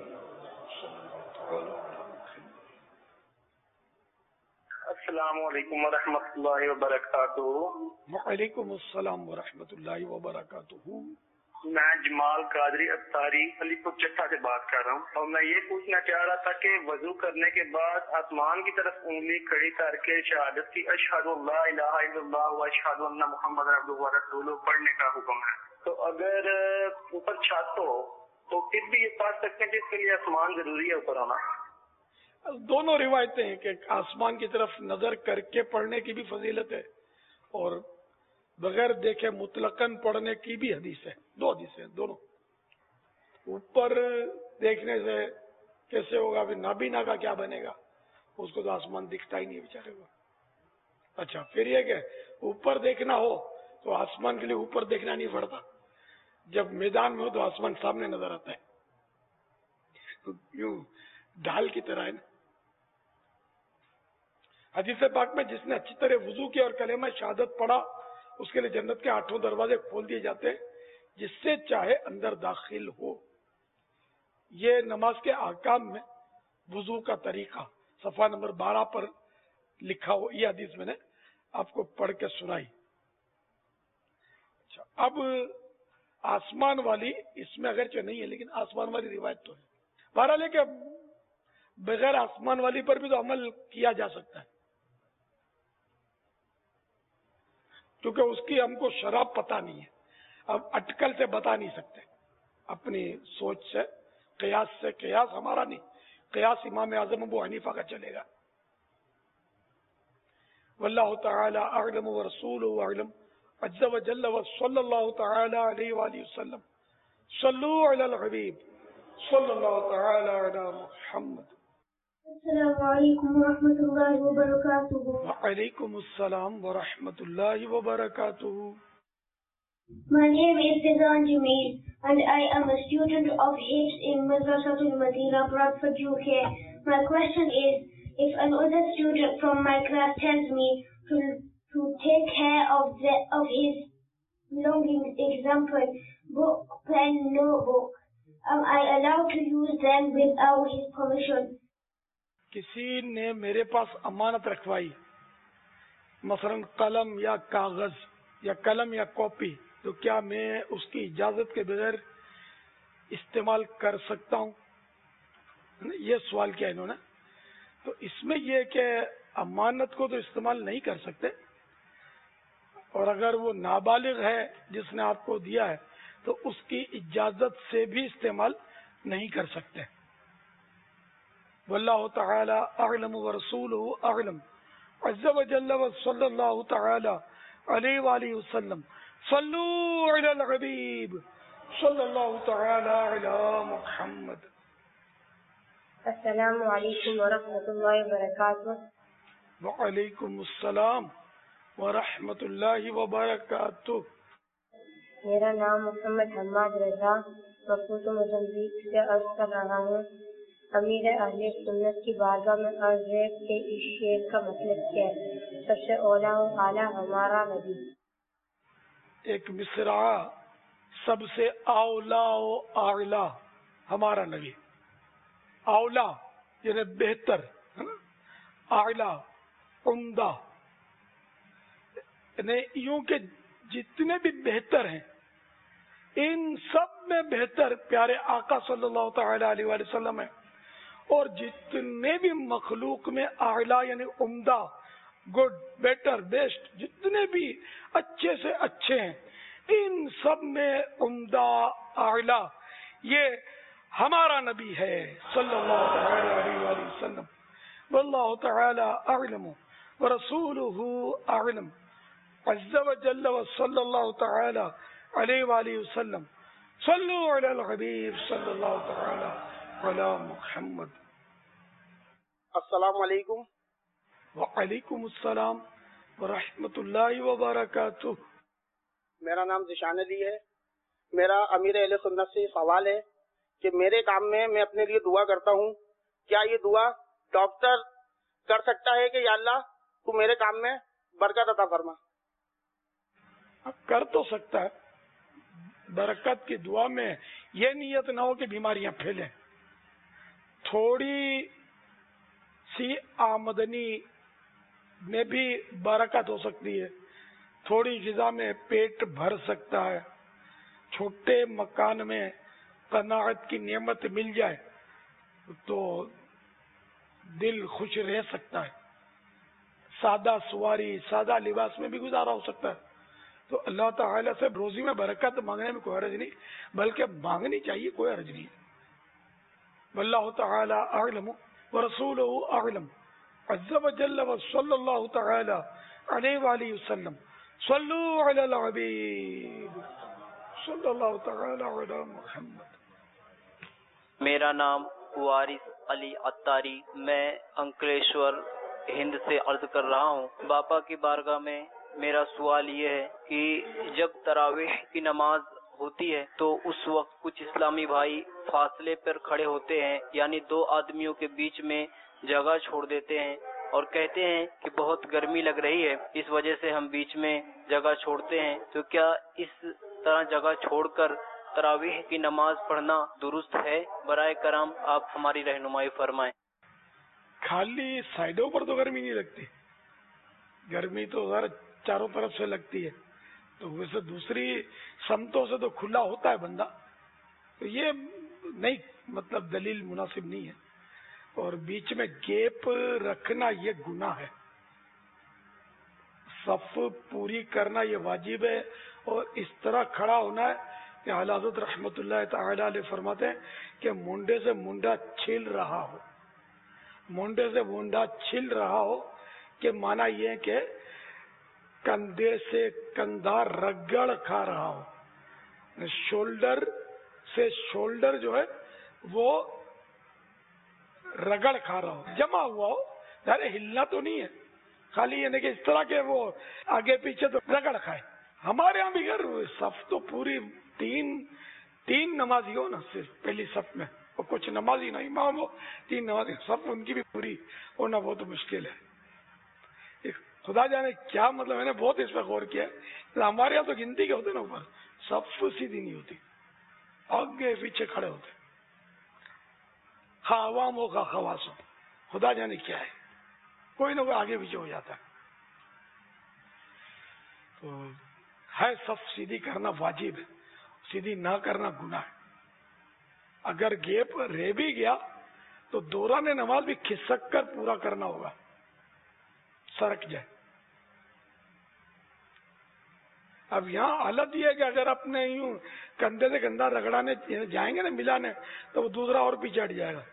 السلام علیکم ورحمۃ اللہ وبرکاتہ. وعلیکم السلام ورحمۃ اللہ وبرکاتہ. میں جمال قادری اتاری علی پور چٹا سے بات کر رہا ہوں, اور میں یہ پوچھنا چاہ رہا تھا کہ وضو کرنے کے بعد آسمان کی طرف انگلی کھڑی کر کے شہادت کی اشہد اللہ الہ الا اللہ و اشہد ان محمد عبدہ و رسولہ پڑھنے کا حکم ہے, تو اگر اوپر چھت ہو تو پھر بھی یہ پڑھ سکتے ہیں کہ اس کے لیے آسمان ضروری ہے اوپر ہونا؟ دونوں روایتیں ہیں کہ آسمان کی طرف نظر کر کے پڑھنے کی بھی فضیلت ہے اور بغیر دیکھے مطلقاً پڑھنے کی بھی حدیث ہے. دو حدیث ہیں دونوں. اوپر دیکھنے سے کیسے ہوگا, پھر نابینا کا کیا بنے گا, اس کو تو آسمان دکھتا ہی نہیں بیچارے کو. اچھا, پھر یہ کہ اوپر دیکھنا ہو تو آسمان کے لیے اوپر دیکھنا نہیں پڑتا, جب میدان میں ہو تو آسمان سامنے نظر آتا ہے, یوں ڈھال کی طرح ہے نا. حدیث پاک میں جس نے اچھی طرح وضو کیا اور کلمہ شہادت پڑھا اس کے لیے جنت کے آٹھوں دروازے کھول دیے جاتے ہیں, جس سے چاہے اندر داخل ہو. یہ نماز کے احکام میں وضو کا طریقہ صفحہ نمبر بارہ پر لکھا ہو, یہ حدیث میں نے آپ کو پڑھ کے سنائی. اچھا, اب آسمان والی اس میں اگرچہ نہیں ہے لیکن آسمان والی روایت تو ہے. بہرحال کہ بغیر آسمان والی پر بھی تو عمل کیا جا سکتا ہے, کیونکہ اس کی ہم کو شراب پتہ نہیں ہے, اب اٹکل سے بتا نہیں سکتے, اپنی سوچ سے, قیاس سے. قیاس ہمارا نہیں, قیاس امام اعظم ابو حنیفہ کا چلے گا. واللہ تعالی اعلم ورسولہ اعلم عز وجل وصلی اللہ تعالی علیہ وآلہ وسلم. صلو علی الحبیب صلی اللہ تعالی علی محمد. السلام علیکم ورحمۃ اللہ وبرکاتہ. وعلیکم السلام ورحمۃ اللہ وبرکاتہ. My name is Fizan Jameel and I am a student of Hifz in Madrasatul Madina, Bradford, U K. My question is, if another student from my class tells me to to take care of the of his belongings, example, book, pen, notebook, am I allowed to use them without his permission? کسی نے میرے پاس امانت رکھوائی، مثلا قلم یا کاغذ یا قلم یا کاپی، تو کیا میں اس کی اجازت کے بغیر استعمال کر سکتا ہوں؟ یہ سوال کیا انہوں نے. تو اس میں یہ کہ امانت کو تو استعمال نہیں کر سکتے، اور اگر وہ نابالغ ہے جس نے آپ کو دیا ہے تو اس کی اجازت سے بھی استعمال نہیں کر سکتے. واللہ تعالی اعلم ورسولہ اعلم عز وجل وصلی اللہ تعالی علیہ وآلہ وسلم. صلو علی الحبیب صلی اللہ تعالی علی محمد. السلام علیکم ورحمۃ اللہ وبرکاتہ. وعلیکم السلام ورحمۃ اللہ وبرکاتہ. میرا نام محمد حماد رضا مخصوص موزمبیق سے عرض کر رہا ہوں. امیر اہل سنت کی بارگاہ میں عرض ہے کہ اس شعر کا مطلب کیا ہے؟ سب سے اولا و اعلیٰ ہمارا نبی. ایک مصرع سب سے اولا و اعلیٰ ہمارا نبی. اولا یعنی بہتر، اعلیٰ عمدہ، یعنی یوں کہ جتنے بھی بہتر ہیں ان سب میں بہتر پیارے آقا صلی اللہ تعالی علیہ وآلہ وسلم ہے. اور جتنے بھی مخلوق میں اعلیٰ یعنی عمدہ، گڈ، بیٹر، بیسٹ، جتنے بھی اچھے سے اچھے ہیں ان سب میں عمدہ اعلیٰ یہ ہمارا نبی ہے صلی اللہ تعالی علیہ وآلہ وسلم. واللہ تعالی اعلم ورسولہ اعلم عز وجل وصلی اللہ تعالی علیہ وآلہ وسلم. صلو علی الحبیب صلی اللہ تعالی علی محمد. السلام علیکم. وعلیکم السلام ورحمۃ اللہ وبرکاتہ. میرا نام ذیشان علی ہے. میرا امیر اہل سنت سے سوال ہے کہ میرے کام میں میں اپنے لیے دعا کرتا ہوں، کیا یہ دعا ڈاکٹر کر سکتا ہے کہ یا اللہ تو میرے کام میں برکت عطا فرما؟ کر تو سکتا ہے. برکت کی دعا میں یہ نیت نہ ہو کہ بیماریاں پھیلیں. تھوڑی سی آمدنی میں بھی برکت ہو سکتی ہے، تھوڑی غذا میں پیٹ بھر سکتا ہے، چھوٹے مکان میں قناعت کی نعمت مل جائے تو دل خوش رہ سکتا ہے، سادہ سواری سادہ لباس میں بھی گزارا ہو سکتا ہے. تو اللہ تعالیٰ سے روزی میں برکت مانگنے میں کوئی حرج نہیں، بلکہ مانگنی چاہیے، کوئی حرج نہیں. واللہ تعالی اعلم ورسولہ اعلم عز وجل وصلی اللہ تعالی علیہ وآلہ وسلم. صلو علی الحبیب صلی اللہ تعالی علی محمد. میرا نام وارث علی عطاری، میں انکلیشور ہند سے عرض کر رہا ہوں. باپا کی بارگاہ میں میرا سوال یہ ہے کہ جب تراویح کی نماز ہوتی ہے تو اس وقت کچھ اسلامی بھائی فاصلے پر کھڑے ہوتے ہیں، یعنی دو آدمیوں کے بیچ میں جگہ چھوڑ دیتے ہیں اور کہتے ہیں کہ بہت گرمی لگ رہی ہے اس وجہ سے ہم بیچ میں جگہ چھوڑتے ہیں. تو کیا اس طرح جگہ چھوڑ کر تراویح کی نماز پڑھنا درست ہے؟ برائے کرم آپ ہماری رہنمائی فرمائیں. خالی سائڈوں پر تو گرمی نہیں لگتی، گرمی تو ذرا چاروں طرف سے لگتی ہے، تو ویسے دوسری سمتوں سے تو کھلا ہوتا ہے بندہ. تو یہ نہیں، مطلب دلیل مناسب نہیں ہے. اور بیچ میں گیپ رکھنا یہ گناہ ہے. صف پوری کرنا یہ واجب ہے، اور اس طرح کھڑا ہونا ہے کہ اعلیٰ حضرت رحمت اللہ تعالی علیہ فرماتے ہیں کہ منڈے سے منڈا چھل رہا ہو، منڈے سے منڈا چھل رہا ہو کہ مانا یہ ہے کہ کندھے سے کندھا رگڑ کھا رہا ہو، شولڈر سے شولڈر جو ہے وہ رگڑ کھا رہا ہو، جمع ہوا ہو، ارے ہلنا تو نہیں ہے، خالی یعنی کہ اس طرح کے وہ آگے پیچھے تو رگڑ کھائے. ہمارے یہاں بھی گھر صف تو پوری تین تین نمازی ہو نا صرف پہلی صف میں، اور کچھ نمازی نا امام ہو، تین نمازی صف ان کی بھی پوری ہونا بہت مشکل ہے. خدا جانے کیا مطلب، میں نے بہت اس پہ غور کیا ہے. ہمارے یہاں تو گنتی کے ہوتے نا اوپر، صف سیدھی نہیں ہوتی، آگے پیچھے کھڑے ہوتے، خواہ عوام ہو خواہ خواص ہو، خدا جانے کیا ہے، کوئی نہ کوئی آگے پیچھے ہو جاتا ہے. تو ہے صف سیدھی کرنا واجب ہے، سیدھی نہ کرنا گناہ ہے. اگر گیپ رہ بھی گیا تو دوران نماز بھی کھسک کر پورا کرنا ہوگا، سرک جائے. اب یہاں حالت یہ ہے کہ اگر اپنے یوں کندھے سے کندھا رگڑانے جائیں گے نا ملانے، تو وہ دوسرا اور پیچھے ہٹ جائے گا.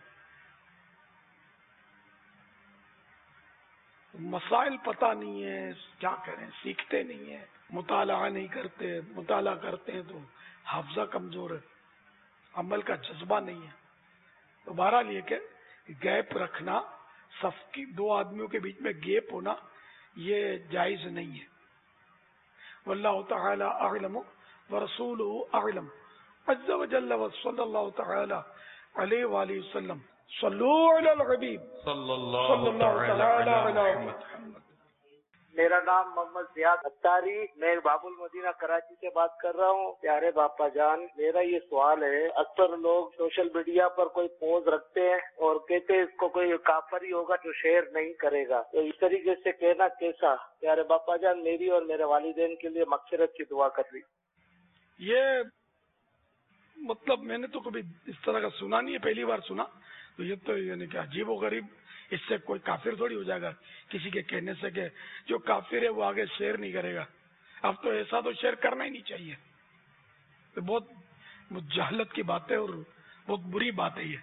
مسائل پتہ نہیں ہے، کیا کریں، سیکھتے نہیں ہیں، مطالعہ نہیں کرتے، مطالعہ کرتے ہیں تو حافظہ کمزور ہے، عمل کا جذبہ نہیں ہے. تو بہرحال یہ کہ گیپ رکھنا، صف کی دو آدمیوں کے بیچ میں گیپ ہونا یہ جائز نہیں ہے. واللہ تعالی اعلم ورسولہ اعلم عز وجل وصلی اللہ تعالی علیہ وآلہ وسلم. صلو علی الحبیب صلی اللہ تعالی علی محمد. میرا نام محمد زیاد اتاری، میں باب المدینہ کراچی سے بات کر رہا ہوں. پیارے باپا جان، میرا یہ سوال ہے، اکثر لوگ سوشل میڈیا پر کوئی پوز رکھتے ہیں اور کہتے ہیں اس کو کوئی کافر ہی ہوگا جو شیئر نہیں کرے گا، تو اس طریقے سے کہنا کیسا؟ پیارے باپا جان، میری اور میرے والدین کے لیے مغفرت کی دعا کر رہی. یہ مطلب میں نے تو کبھی اس طرح کا سنا نہیں ہے، پہلی بار سنا. تو یہ تو یعنی کہ عجیب و غریب، اس سے کوئی کافر تھوڑی ہو جائے گا کسی کے کہنے سے کہ جو کافر ہے وہ آگے شیئر نہیں کرے گا. اب تو ایسا تو شیئر کرنا ہی نہیں چاہیے. تو بہت جہالت کی بات ہے اور بہت بری بات ہے یہ.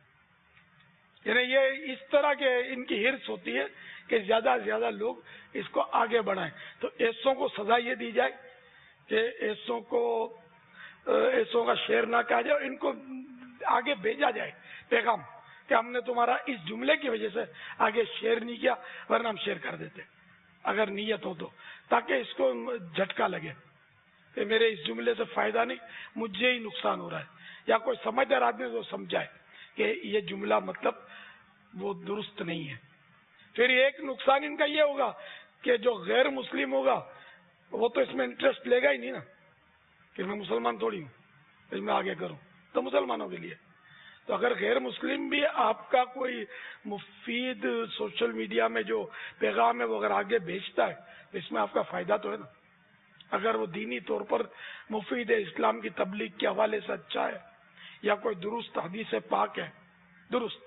یعنی یہ اس طرح کے ان کی ہرس ہوتی ہے کہ زیادہ سے زیادہ لوگ اس کو آگے بڑھائیں. تو ایسوں کو سزا یہ دی جائے کہ ایسوں کو ایسوں کا شیئر نہ کہا جائے، اور ان کو آگے بھیجا جائے پیغام کہ ہم نے تمہارا اس جملے کی وجہ سے آگے شیئر نہیں کیا، ورنہ ہم شیئر کر دیتے اگر نیت ہو تو، تاکہ اس کو جھٹکا لگے کہ میرے اس جملے سے فائدہ نہیں، مجھے ہی نقصان ہو رہا ہے. یا کوئی سمجھدار آدمی تو سمجھائے کہ یہ جملہ مطلب وہ درست نہیں ہے. پھر ایک نقصان ان کا یہ ہوگا کہ جو غیر مسلم ہوگا وہ تو اس میں انٹرسٹ لے گا ہی نہیں نا، کہ میں مسلمان تھوڑی ہوں میں آگے کروں. تو مسلمانوں کے لیے تو اگر غیر مسلم بھی آپ کا کوئی مفید سوشل میڈیا میں جو پیغام ہے وہ اگر آگے بھیجتا ہے تو اس میں آپ کا فائدہ تو ہے نا. اگر وہ دینی طور پر مفید ہے، اسلام کی تبلیغ کے حوالے سے اچھا ہے، یا کوئی درست حدیث پاک ہے درست،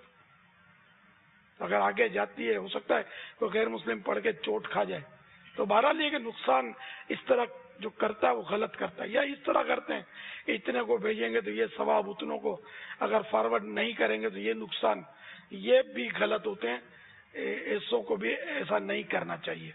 اگر آگے جاتی ہے، ہو سکتا ہے تو غیر مسلم پڑھ کے چوٹ کھا جائے. تو بہرحال یہ کہ نقصان اس طرح جو کرتا ہے وہ غلط کرتا ہے. یا اس طرح کرتے ہیں کہ اتنے کو بھیجیں گے تو یہ ثواب، اتنوں کو اگر فارورڈ نہیں کریں گے تو یہ نقصان، یہ بھی غلط ہوتے ہیں. ایسوں کو بھی ایسا نہیں کرنا چاہیے.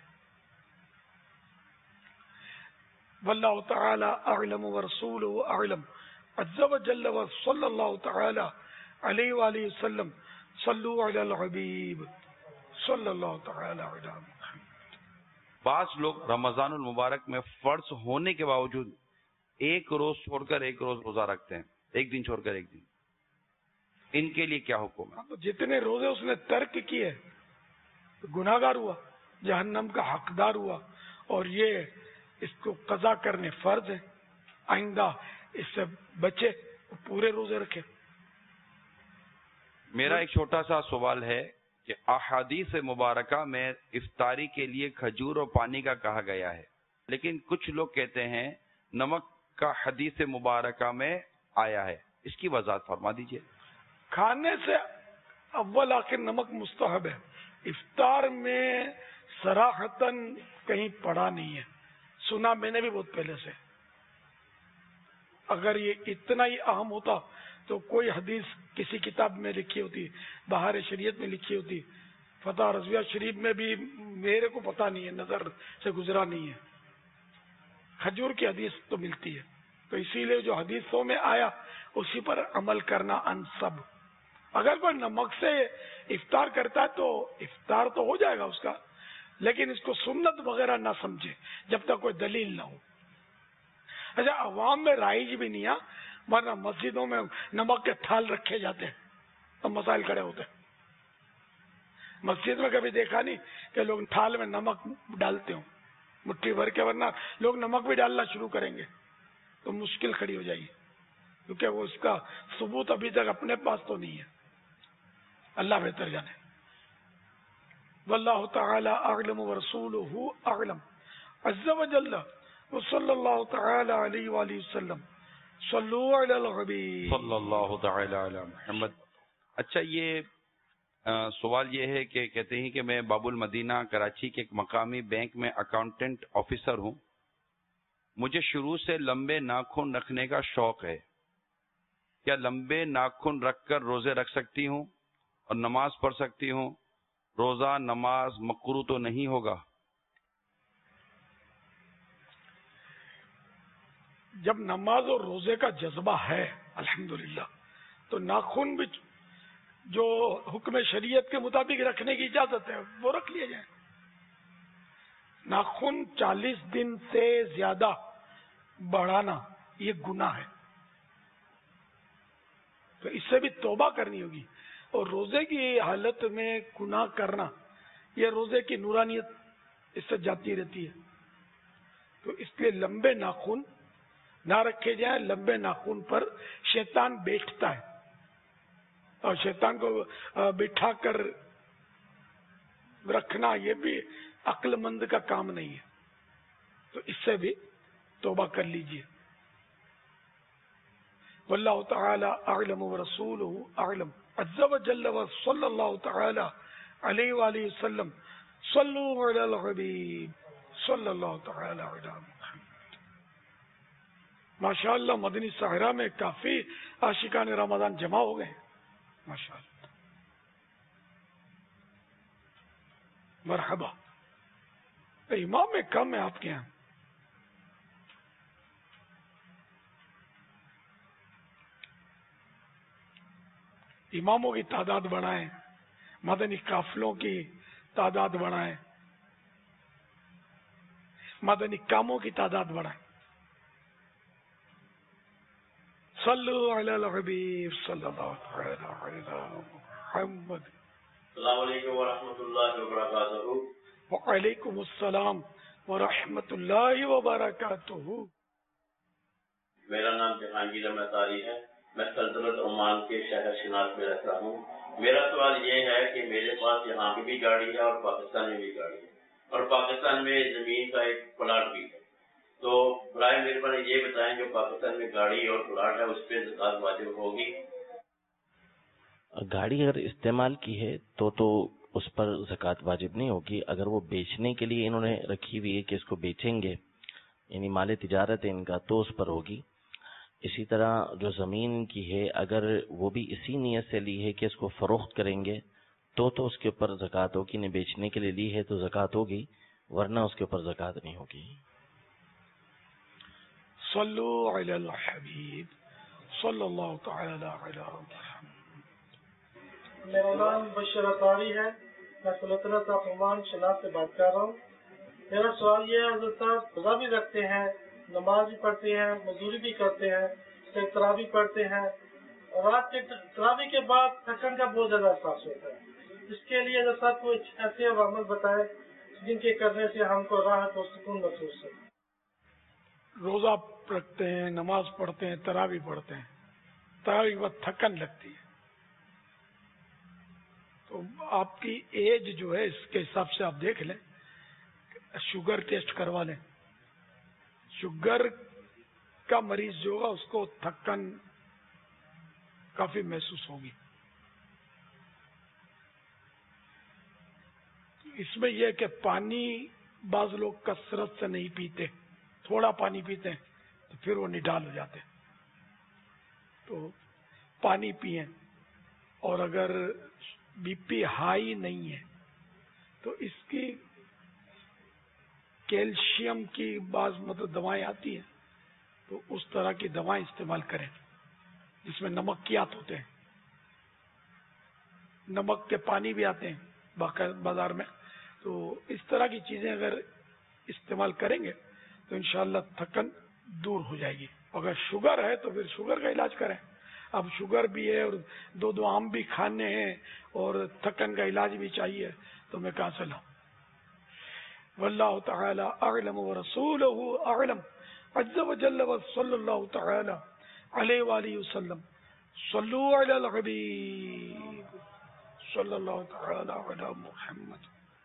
واللہ تعالی اعلم ورسولہ اعلم عز وجل وصلی اللہ تعالی علیہ وآلہ وسلم. صلو علی الحبیب صلی اللہ تعالی علی محمد. بعض لوگ رمضان المبارک میں فرض ہونے کے باوجود ایک روز چھوڑ کر ایک روز روزہ رکھتے ہیں، ایک دن چھوڑ کر ایک دن. ان کے لیے کیا حکم ہے؟ جتنے روزے اس نے ترک کیے گناہگار ہوا، جہنم کا حقدار ہوا، اور یہ اس کو قضا کرنے فرض ہے. آئندہ اس سے بچے، پورے روزے رکھے. میرا ایک چھوٹا سا سوال ہے کہ احادیث مبارکہ میں افطاری کے لیے کھجور اور پانی کا کہا گیا ہے، لیکن کچھ لوگ کہتے ہیں نمک کا حدیث مبارکہ میں آیا ہے، اس کی وضاحت فرما دیجئے. کھانے سے اول آخر نمک مستحب ہے، افطار میں صراحتاً کہیں پڑھا نہیں ہے. سنا میں نے بھی بہت پہلے سے. اگر یہ اتنا ہی اہم ہوتا تو کوئی حدیث کسی کتاب میں لکھی ہوتی، بہار شریعت میں لکھی ہوتی فتح رضویہ شریف میں بھی میرے کو پتہ نہیں ہے، نظر سے گزرا نہیں ہے، کھجور کی حدیث تو ملتی ہے، تو اسی لیے جو حدیثوں میں آیا اسی پر عمل کرنا انسب۔ اگر کوئی نمک سے افطار کرتا ہے تو افطار تو ہو جائے گا اس کا، لیکن اس کو سنت وغیرہ نہ سمجھے جب تک کوئی دلیل نہ ہو۔ اچھا، عوام میں رائج بھی نہیں ہے، ورنہ مسجدوں میں نمک کے تھال رکھے جاتے ہیں تو مسائل کھڑے ہوتے ہیں۔ مسجد میں کبھی دیکھا نہیں کہ لوگ تھال میں نمک ڈالتے ہوں مٹھی بھر کے، ورنہ لوگ نمک بھی ڈالنا شروع کریں گے تو مشکل کھڑی ہو جائے گی، کیونکہ وہ اس کا ثبوت ابھی تک اپنے پاس تو نہیں ہے، اللہ بہتر جانے۔ واللہ تعالی اعلم ورسولہ اعلم عز وجل وصلی اللہ تعالی علیہ وآلہ وسلم صلو علی الحبیب صلی اللہ تعالی علی محمد۔ اچھا، یہ آ, سوال یہ ہے کہ کہتے ہیں کہ میں باب المدینہ کراچی کے ایک مقامی بینک میں اکاؤنٹنٹ آفیسر ہوں، مجھے شروع سے لمبے ناخن رکھنے کا شوق ہے، کیا لمبے ناخن رکھ کر روزے رکھ سکتی ہوں اور نماز پڑھ سکتی ہوں؟ روزہ نماز مکروہ تو نہیں ہوگا؟ جب نماز اور روزے کا جذبہ ہے الحمدللہ تو ناخن بھی جو حکم شریعت کے مطابق رکھنے کی اجازت ہے وہ رکھ لیے جائیں۔ ناخن چالیس دن سے زیادہ بڑھانا یہ گناہ ہے، تو اس سے بھی توبہ کرنی ہوگی، اور روزے کی حالت میں گناہ کرنا یہ روزے کی نورانیت اس سے جاتی رہتی ہے، تو اس لیے لمبے ناخن نہ رکھے جائیں۔ لمبے ناخن پر شیطان بیٹھتا ہے، اور شیطان کو بٹھا کر رکھنا یہ بھی عقل مند کا کام نہیں ہے، تو اس سے بھی توبہ کر لیجئے۔ واللہ تعالی اعلم ورسولہ اعلم عز وجل وصلی اللہ تعالی علیہ وآلہ وسلم صلو علی الحبیب صلی اللہ تعالی علی محمد۔ ماشاءاللہ مدنی صحرا میں کافی عاشقان رمضان جمع ہو گئے، ماشاءاللہ، مرحبا۔ امام میں کم ہے آپ کے یہاں؟ اماموں کی تعداد بڑھائیں، مدنی قافلوں کی تعداد بڑھائیں، مدنی کاموں کی تعداد بڑھائیں۔ صلو علی الحبیب صلی اللہ علیہ محمد۔ السلام علیکم ورحمۃ اللہ وبرکاتہ۔ وعلیکم السلام ورحمۃ اللہ وبرکاتہ۔ میرا نام جہانگیر احمد اطاری ہے، میں سلطنت عمان کے شہر شناس میں رہتا ہوں۔ میرا سوال یہ ہے کہ میرے پاس یہاں کی بھی گاڑی ہے اور پاکستان میں بھی گاڑی ہے، اور پاکستان میں زمین کا ایک پلاٹ بھی ہے، تو برائے مہربانی یہ بتائیں جو پاکستان میں گاڑی اور پلاٹ ہے اس پہ زکوٰۃ واجب ہوگی؟ گاڑی اگر استعمال کی ہے تو تو اس پر زکوٰۃ واجب نہیں ہوگی۔ اگر وہ بیچنے کے لیے انہوں نے رکھی ہوئی ہے کہ اس کو بیچیں گے، یعنی مال تجارت ہے ان کا، تو اس پر ہوگی۔ اسی طرح جو زمین کی ہے اگر وہ بھی اسی نیت سے لی ہے کہ اس کو فروخت کریں گے تو تو اس کے اوپر زکوٰۃ ہوگی، نے بیچنے کے لیے لی ہے تو زکوٰۃ ہوگی، ورنہ اس کے اوپر زکوٰۃ نہیں ہوگی۔ صلو علی الحبیب صلی اللہ تعالی علی محمد۔ میرا نام بشیر اطاری ہے، میں سلطنت آف عمان شناس سے بات کر رہا ہوں۔ میرا سوال یہ ہے، حضرت صاحب روزہ بھی رکھتے ہیں، نماز بھی پڑھتے ہیں، مزدوری بھی کرتے ہیں، پھر تراویح پڑھتے ہیں، اور رات کے تراویح کے بعد تھکن کا بہت زیادہ احساس ہوتا ہے۔ اس کے لیے حضرت صاحب کوئی ایسے عمل بتائے جن کے کرنے سے ہم کو راحت اور سکون محسوس ہو۔ روزہ رکھتے ہیں، نماز پڑھتے ہیں، تراویح پڑھتے ہیں، تراویح کے بعد تھکن لگتی ہے، تو آپ کی ایج جو ہے اس کے حساب سے آپ دیکھ لیں، شوگر ٹیسٹ کروا لیں۔ شوگر کا مریض جو ہوگا اس کو تھکن کافی محسوس ہوگی۔ اس میں یہ کہ پانی بعض لوگ کثرت سے نہیں پیتے، تھوڑا پانی پیتے ہیں تو پھر وہ نڈال ہو جاتے ہیں، تو پانی پئیں، اور اگر بی پی ہائی نہیں ہے تو اس کی کیلشیم کی بعض مطلب دوائیں آتی ہیں، تو اس طرح کی دوائیں استعمال کریں جس میں نمکیات ہوتے ہیں. نمک کے پانی بھی آتے ہیں بازار میں، تو اس طرح کی چیزیں اگر استعمال کریں گے تو انشاءاللہ تھکن دور ہو جائے گی. اگر شوگر ہے تو پھر شوگر کا علاج کریں. اب شوگر بھی ہے اور دو دو آم بھی کھانے ہیں اور تھکن کا علاج بھی چاہیے، تو میں کہاں سے لاؤں؟ واللہ تعالی اعلم ورسولہ اعلم عز وجل وصلی اللہ تعالی علیہ وآلہ وسلم. صلو علی الحبیب صلی اللہ تعالی علی محمد.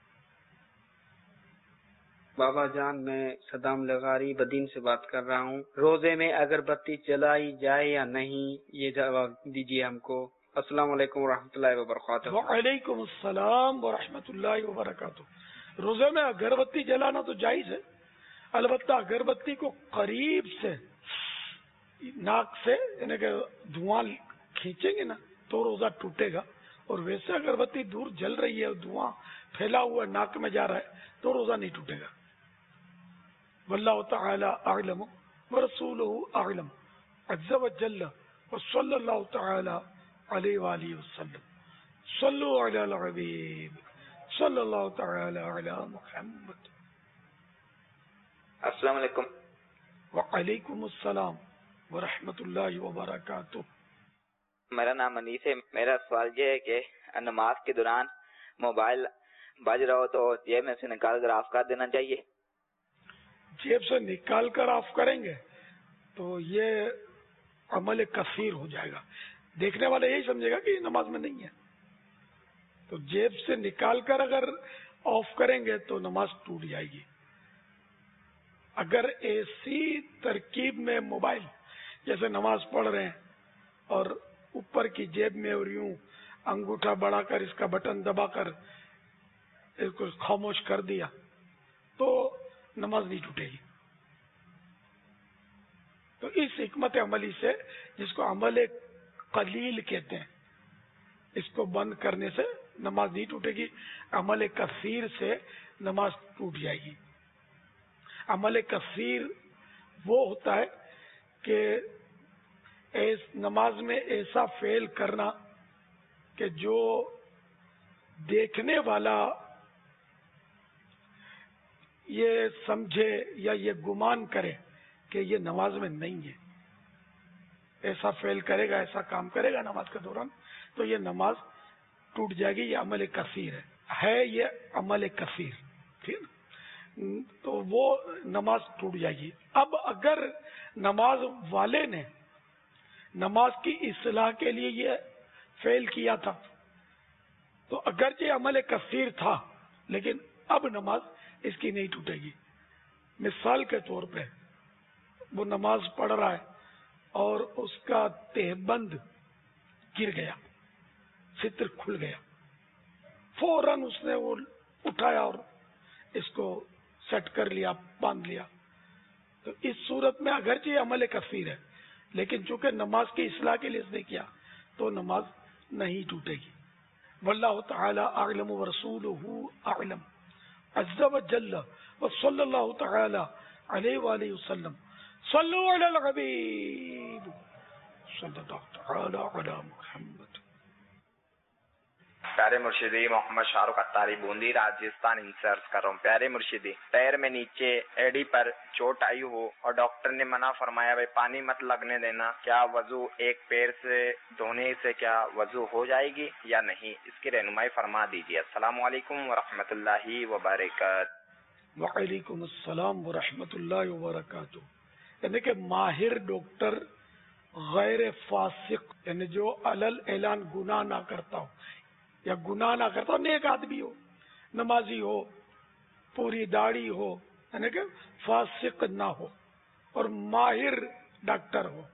بابا جان، میں صدام لغاری بدین سے بات کر رہا ہوں. روزے میں اگربتی جلائی جائے یا نہیں، یہ جواب دیجیے ہم کو. السلام علیکم ورحمۃ اللہ وبرکاتہ. وعلیکم السلام ورحمۃ اللہ وبرکاتہ. روزے میں اگربتی جلانا تو جائز ہے، البتہ اگربتی کو قریب سے ناک سے یعنی کہ دھواں کھینچیں گے نا تو روزہ ٹوٹے گا، اور ویسے اگربتی دور جل رہی ہے اور دھواں پھیلا ہوا ناک میں جا رہا ہے تو روزہ نہیں ٹوٹے گا. واللہ تعالی اعلم ورسولہ اعلم عز وجل وصلی اللہ تعالی علیہ وآلہ وسلم. صلو علی الحبیب صلی اللہ تعالی علی محمد. السلام علیکم. وعلیکم السلام ورحمۃ اللہ وبرکاتہ. میرا نام انیس ہے. میرا سوال یہ ہے کہ نماز کے دوران موبائل بج رہا ہو تو جیب میں سے نکال کر آف کر دینا چاہیے؟ جیب سے نکال کر آف کریں گے تو یہ عمل کثیر ہو جائے گا، دیکھنے والا یہی سمجھے گا کہ یہ نماز میں نہیں ہے. تو جیب سے نکال کر اگر آف کریں گے تو نماز ٹوٹ جائے گی. اگر ایسی ترکیب میں موبائل جیسے نماز پڑھ رہے ہیں اور اوپر کی جیب میں اور یوں انگوٹھا بڑھا کر اس کا بٹن دبا کر اس کو خاموش کر دیا تو نماز نہیں ٹوٹے گی. تو اس حکمت عملی سے، جس کو عمل قلیل کہتے ہیں، اس کو بند کرنے سے نماز نہیں ٹوٹے گی. عمل کثیر سے نماز ٹوٹ جائے گی. عمل کثیر وہ ہوتا ہے کہ ایس نماز میں ایسا فعل کرنا کہ جو دیکھنے والا یہ سمجھے یا یہ گمان کرے کہ یہ نماز میں نہیں ہے. ایسا فعل کرے گا، ایسا کام کرے گا نماز کے دوران تو یہ نماز ٹوٹ جائے گی. یہ عمل کثیر ہے ہے یہ عمل کثیر، ٹھیک ہے؟ تو وہ نماز ٹوٹ جائے گی. اب اگر نماز والے نے نماز کی اصلاح کے لیے یہ فعل کیا تھا تو اگرچہ عمل کثیر تھا لیکن اب نماز اس کی نہیں ٹوٹے گی. مثال کے طور پہ وہ نماز پڑھ رہا ہے اور اس کا تہبند گر گیا، ستر کھل گیا، فوراً اس نے وہ اٹھایا اور اس کو سیٹ کر لیا، باندھ لیا. تو اس صورت میں اگرچہ یہ عمل کثیر ہے لیکن چونکہ نماز کی اصلاح کے لیے اس نے کیا تو نماز نہیں ٹوٹے گی. واللہ تعالی اعلم ورسولہ اعلم عز وجل وصلی اللہ تعالی علیہ وآلہ وسلم. صلو علی الحبیب صلی اللہ تعالی علی محمد. پیارے مرشدی، محمد شاہ رخ اتاری بوندی راجستھان سے عرض کر رہا ہوں. پیارے مرشدی، پیر میں نیچے ایڑی پر چوٹ آئی ہو اور ڈاکٹر نے منع فرمایا بھائی پانی مت لگنے دینا، کیا وضو ایک پیر سے دھونے سے کیا وضو ہو جائے گی یا نہیں؟ اس کی رہنمائی فرما دیجیے. السلام علیکم ورحمۃ اللہ وبرکاتہ. وعلیکم السلام ورحمۃ اللہ وبرکاتہ. یعنی کہ ماہر ڈاکٹر غیر فاسق، یعنی جو علل اعلان گناہ نہ کرتا ہو یا گناہ نہ کرتا ہو، نیک آدمی ہو، نمازی ہو، پوری داڑھی ہو، یعنی کہ فاسق نہ ہو اور ماہر ڈاکٹر ہو،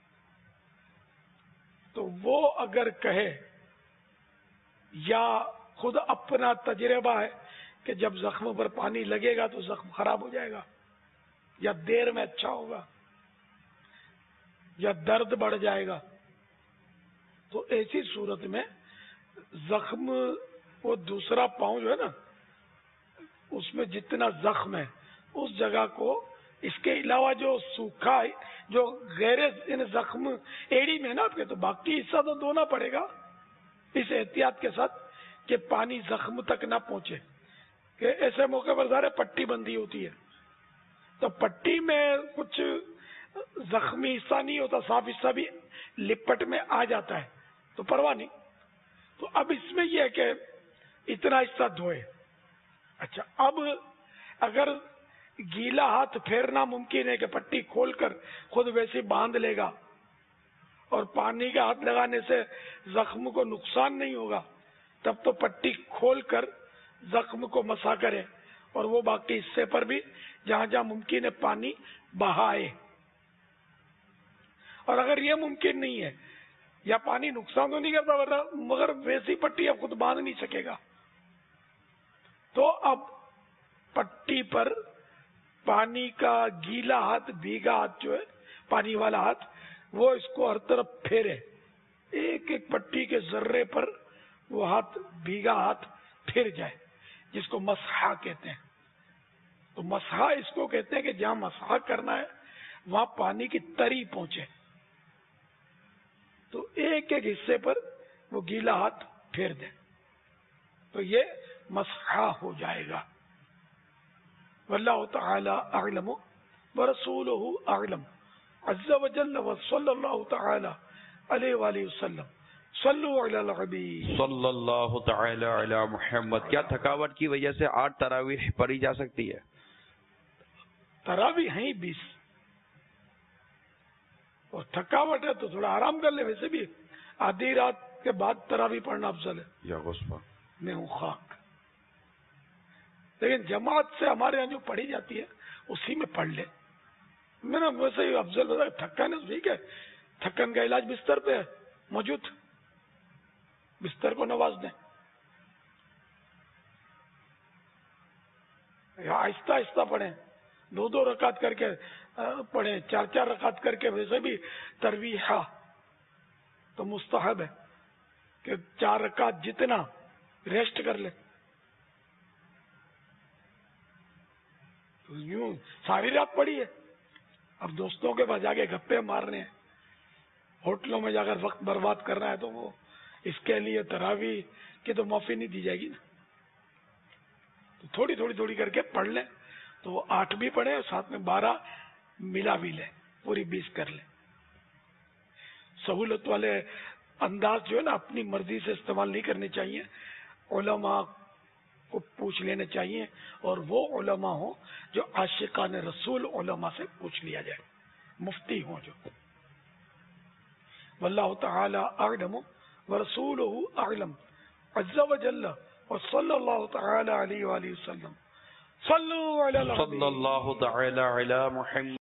تو وہ اگر کہے یا خود اپنا تجربہ ہے کہ جب زخم پر پانی لگے گا تو زخم خراب ہو جائے گا یا دیر میں اچھا ہوگا یا درد بڑھ جائے گا، تو ایسی صورت میں زخم وہ دوسرا پاؤں جو ہے نا اس میں جتنا زخم ہے اس جگہ کو، اس کے علاوہ جو سوکھا ہے جو غیر زخم ایڑی میں نا آپ کے، تو باقی حصہ تو دھونا پڑے گا اس احتیاط کے ساتھ کہ پانی زخم تک نہ پہنچے، کہ ایسے موقع پر ظاہر پٹی بندھی ہوتی ہے تو پٹی میں کچھ زخمی حصہ نہیں ہوتا، صاف حصہ بھی لپٹ میں آ جاتا ہے تو پرواہ نہیں. تو اب اس میں یہ ہے کہ اتنا حصہ دھوئے. اچھا، اب اگر گیلا ہاتھ پھیرنا ممکن ہے کہ پٹی کھول کر خود ویسے باندھ لے گا اور پانی کا ہاتھ لگانے سے زخم کو نقصان نہیں ہوگا، تب تو پٹی کھول کر زخم کو مسا کرے اور وہ باقی حصے پر بھی جہاں جہاں ممکن ہے پانی بہائے. اور اگر یہ ممکن نہیں ہے یا پانی نقصان تو نہیں کرتا ورنہ مگر ویسی پٹی اب خود باندھ نہیں سکے گا، تو اب پٹی پر پانی کا گیلا ہاتھ، بھیگا ہاتھ جو ہے پانی والا ہاتھ، وہ اس کو ہر طرف پھیرے، ایک ایک پٹی کے ذرے پر وہ ہاتھ، بھیگا ہاتھ پھر جائے، جس کو مسحہ کہتے ہیں. تو مسحہ اس کو کہتے ہیں کہ جہاں مسحہ کرنا ہے وہاں پانی کی تری پہنچے، تو ایک ایک حصے پر وہ گیلا ہاتھ پھیر دیں تو یہ مسحہ ہو جائے گا. واللہ تعالی اعلم ورسولہ اعلم عز وجل وصلی اللہ تعالی علیہ وآلہ وسلم. صلو علی الحبیب صلی اللہ تعالی علی محمد. کیا تھکاوٹ کی وجہ سے آٹھ تراویح پڑھی جا سکتی ہے؟ تراویح ہیں بیس، اور تھکاوٹ ہے تو تھوڑا آرام کر لے. ویسے بھی آدھی رات کے بعد تراویح پڑھنا افضل ہے. یا غصہ میں ہوں خاک، لیکن جماعت سے ہمارے یہاں جو پڑھی جاتی ہے اسی میں پڑھ لے. میں نے ویسے ہی افضل بتایا، تھکن ہے ٹھیک ہے، تھکن کا علاج بستر پہ ہے موجود، بستر کو نواز دیں. آہستہ آہستہ پڑھیں، دو دو رکعت کر کے پڑھیں، چار چار رکعت کر کے. ویسے بھی ترویح تو مستحب ہے کہ چار رکعت جتنا ریسٹ کر لے. یوں ساری رات پڑھی ہے، اب دوستوں کے پاس جا کے گپے مارنے ہیں، ہوٹلوں میں جا کر وقت برباد کرنا ہے، تو وہ اس کے لیے تراویح کی تو معافی نہیں دی جائے گی نا. تو تھوڑی تھوڑی تھوڑی کر کے پڑھ لیں، تو وہ آٹھ بھی پڑھیں اور ساتھ میں بارہ ملا بھی لیں، پوری بیس کر لیں. سہولت والے انداز جو ہے نا اپنی مرضی سے استعمال نہیں کرنے چاہیے، علماء کو پوچھ لینے چاہیے، اور وہ علماء ہوں جو عاشقان رسول علماء سے پوچھ لیا جائے، مفتی ہوں جو. واللہ تعالی اعلم ورسولہ اعلم عز وجل وصلی اللہ تعالی علیہ وآلہ وسلم. صلو علی صلی اللہ تعالی علی محمد.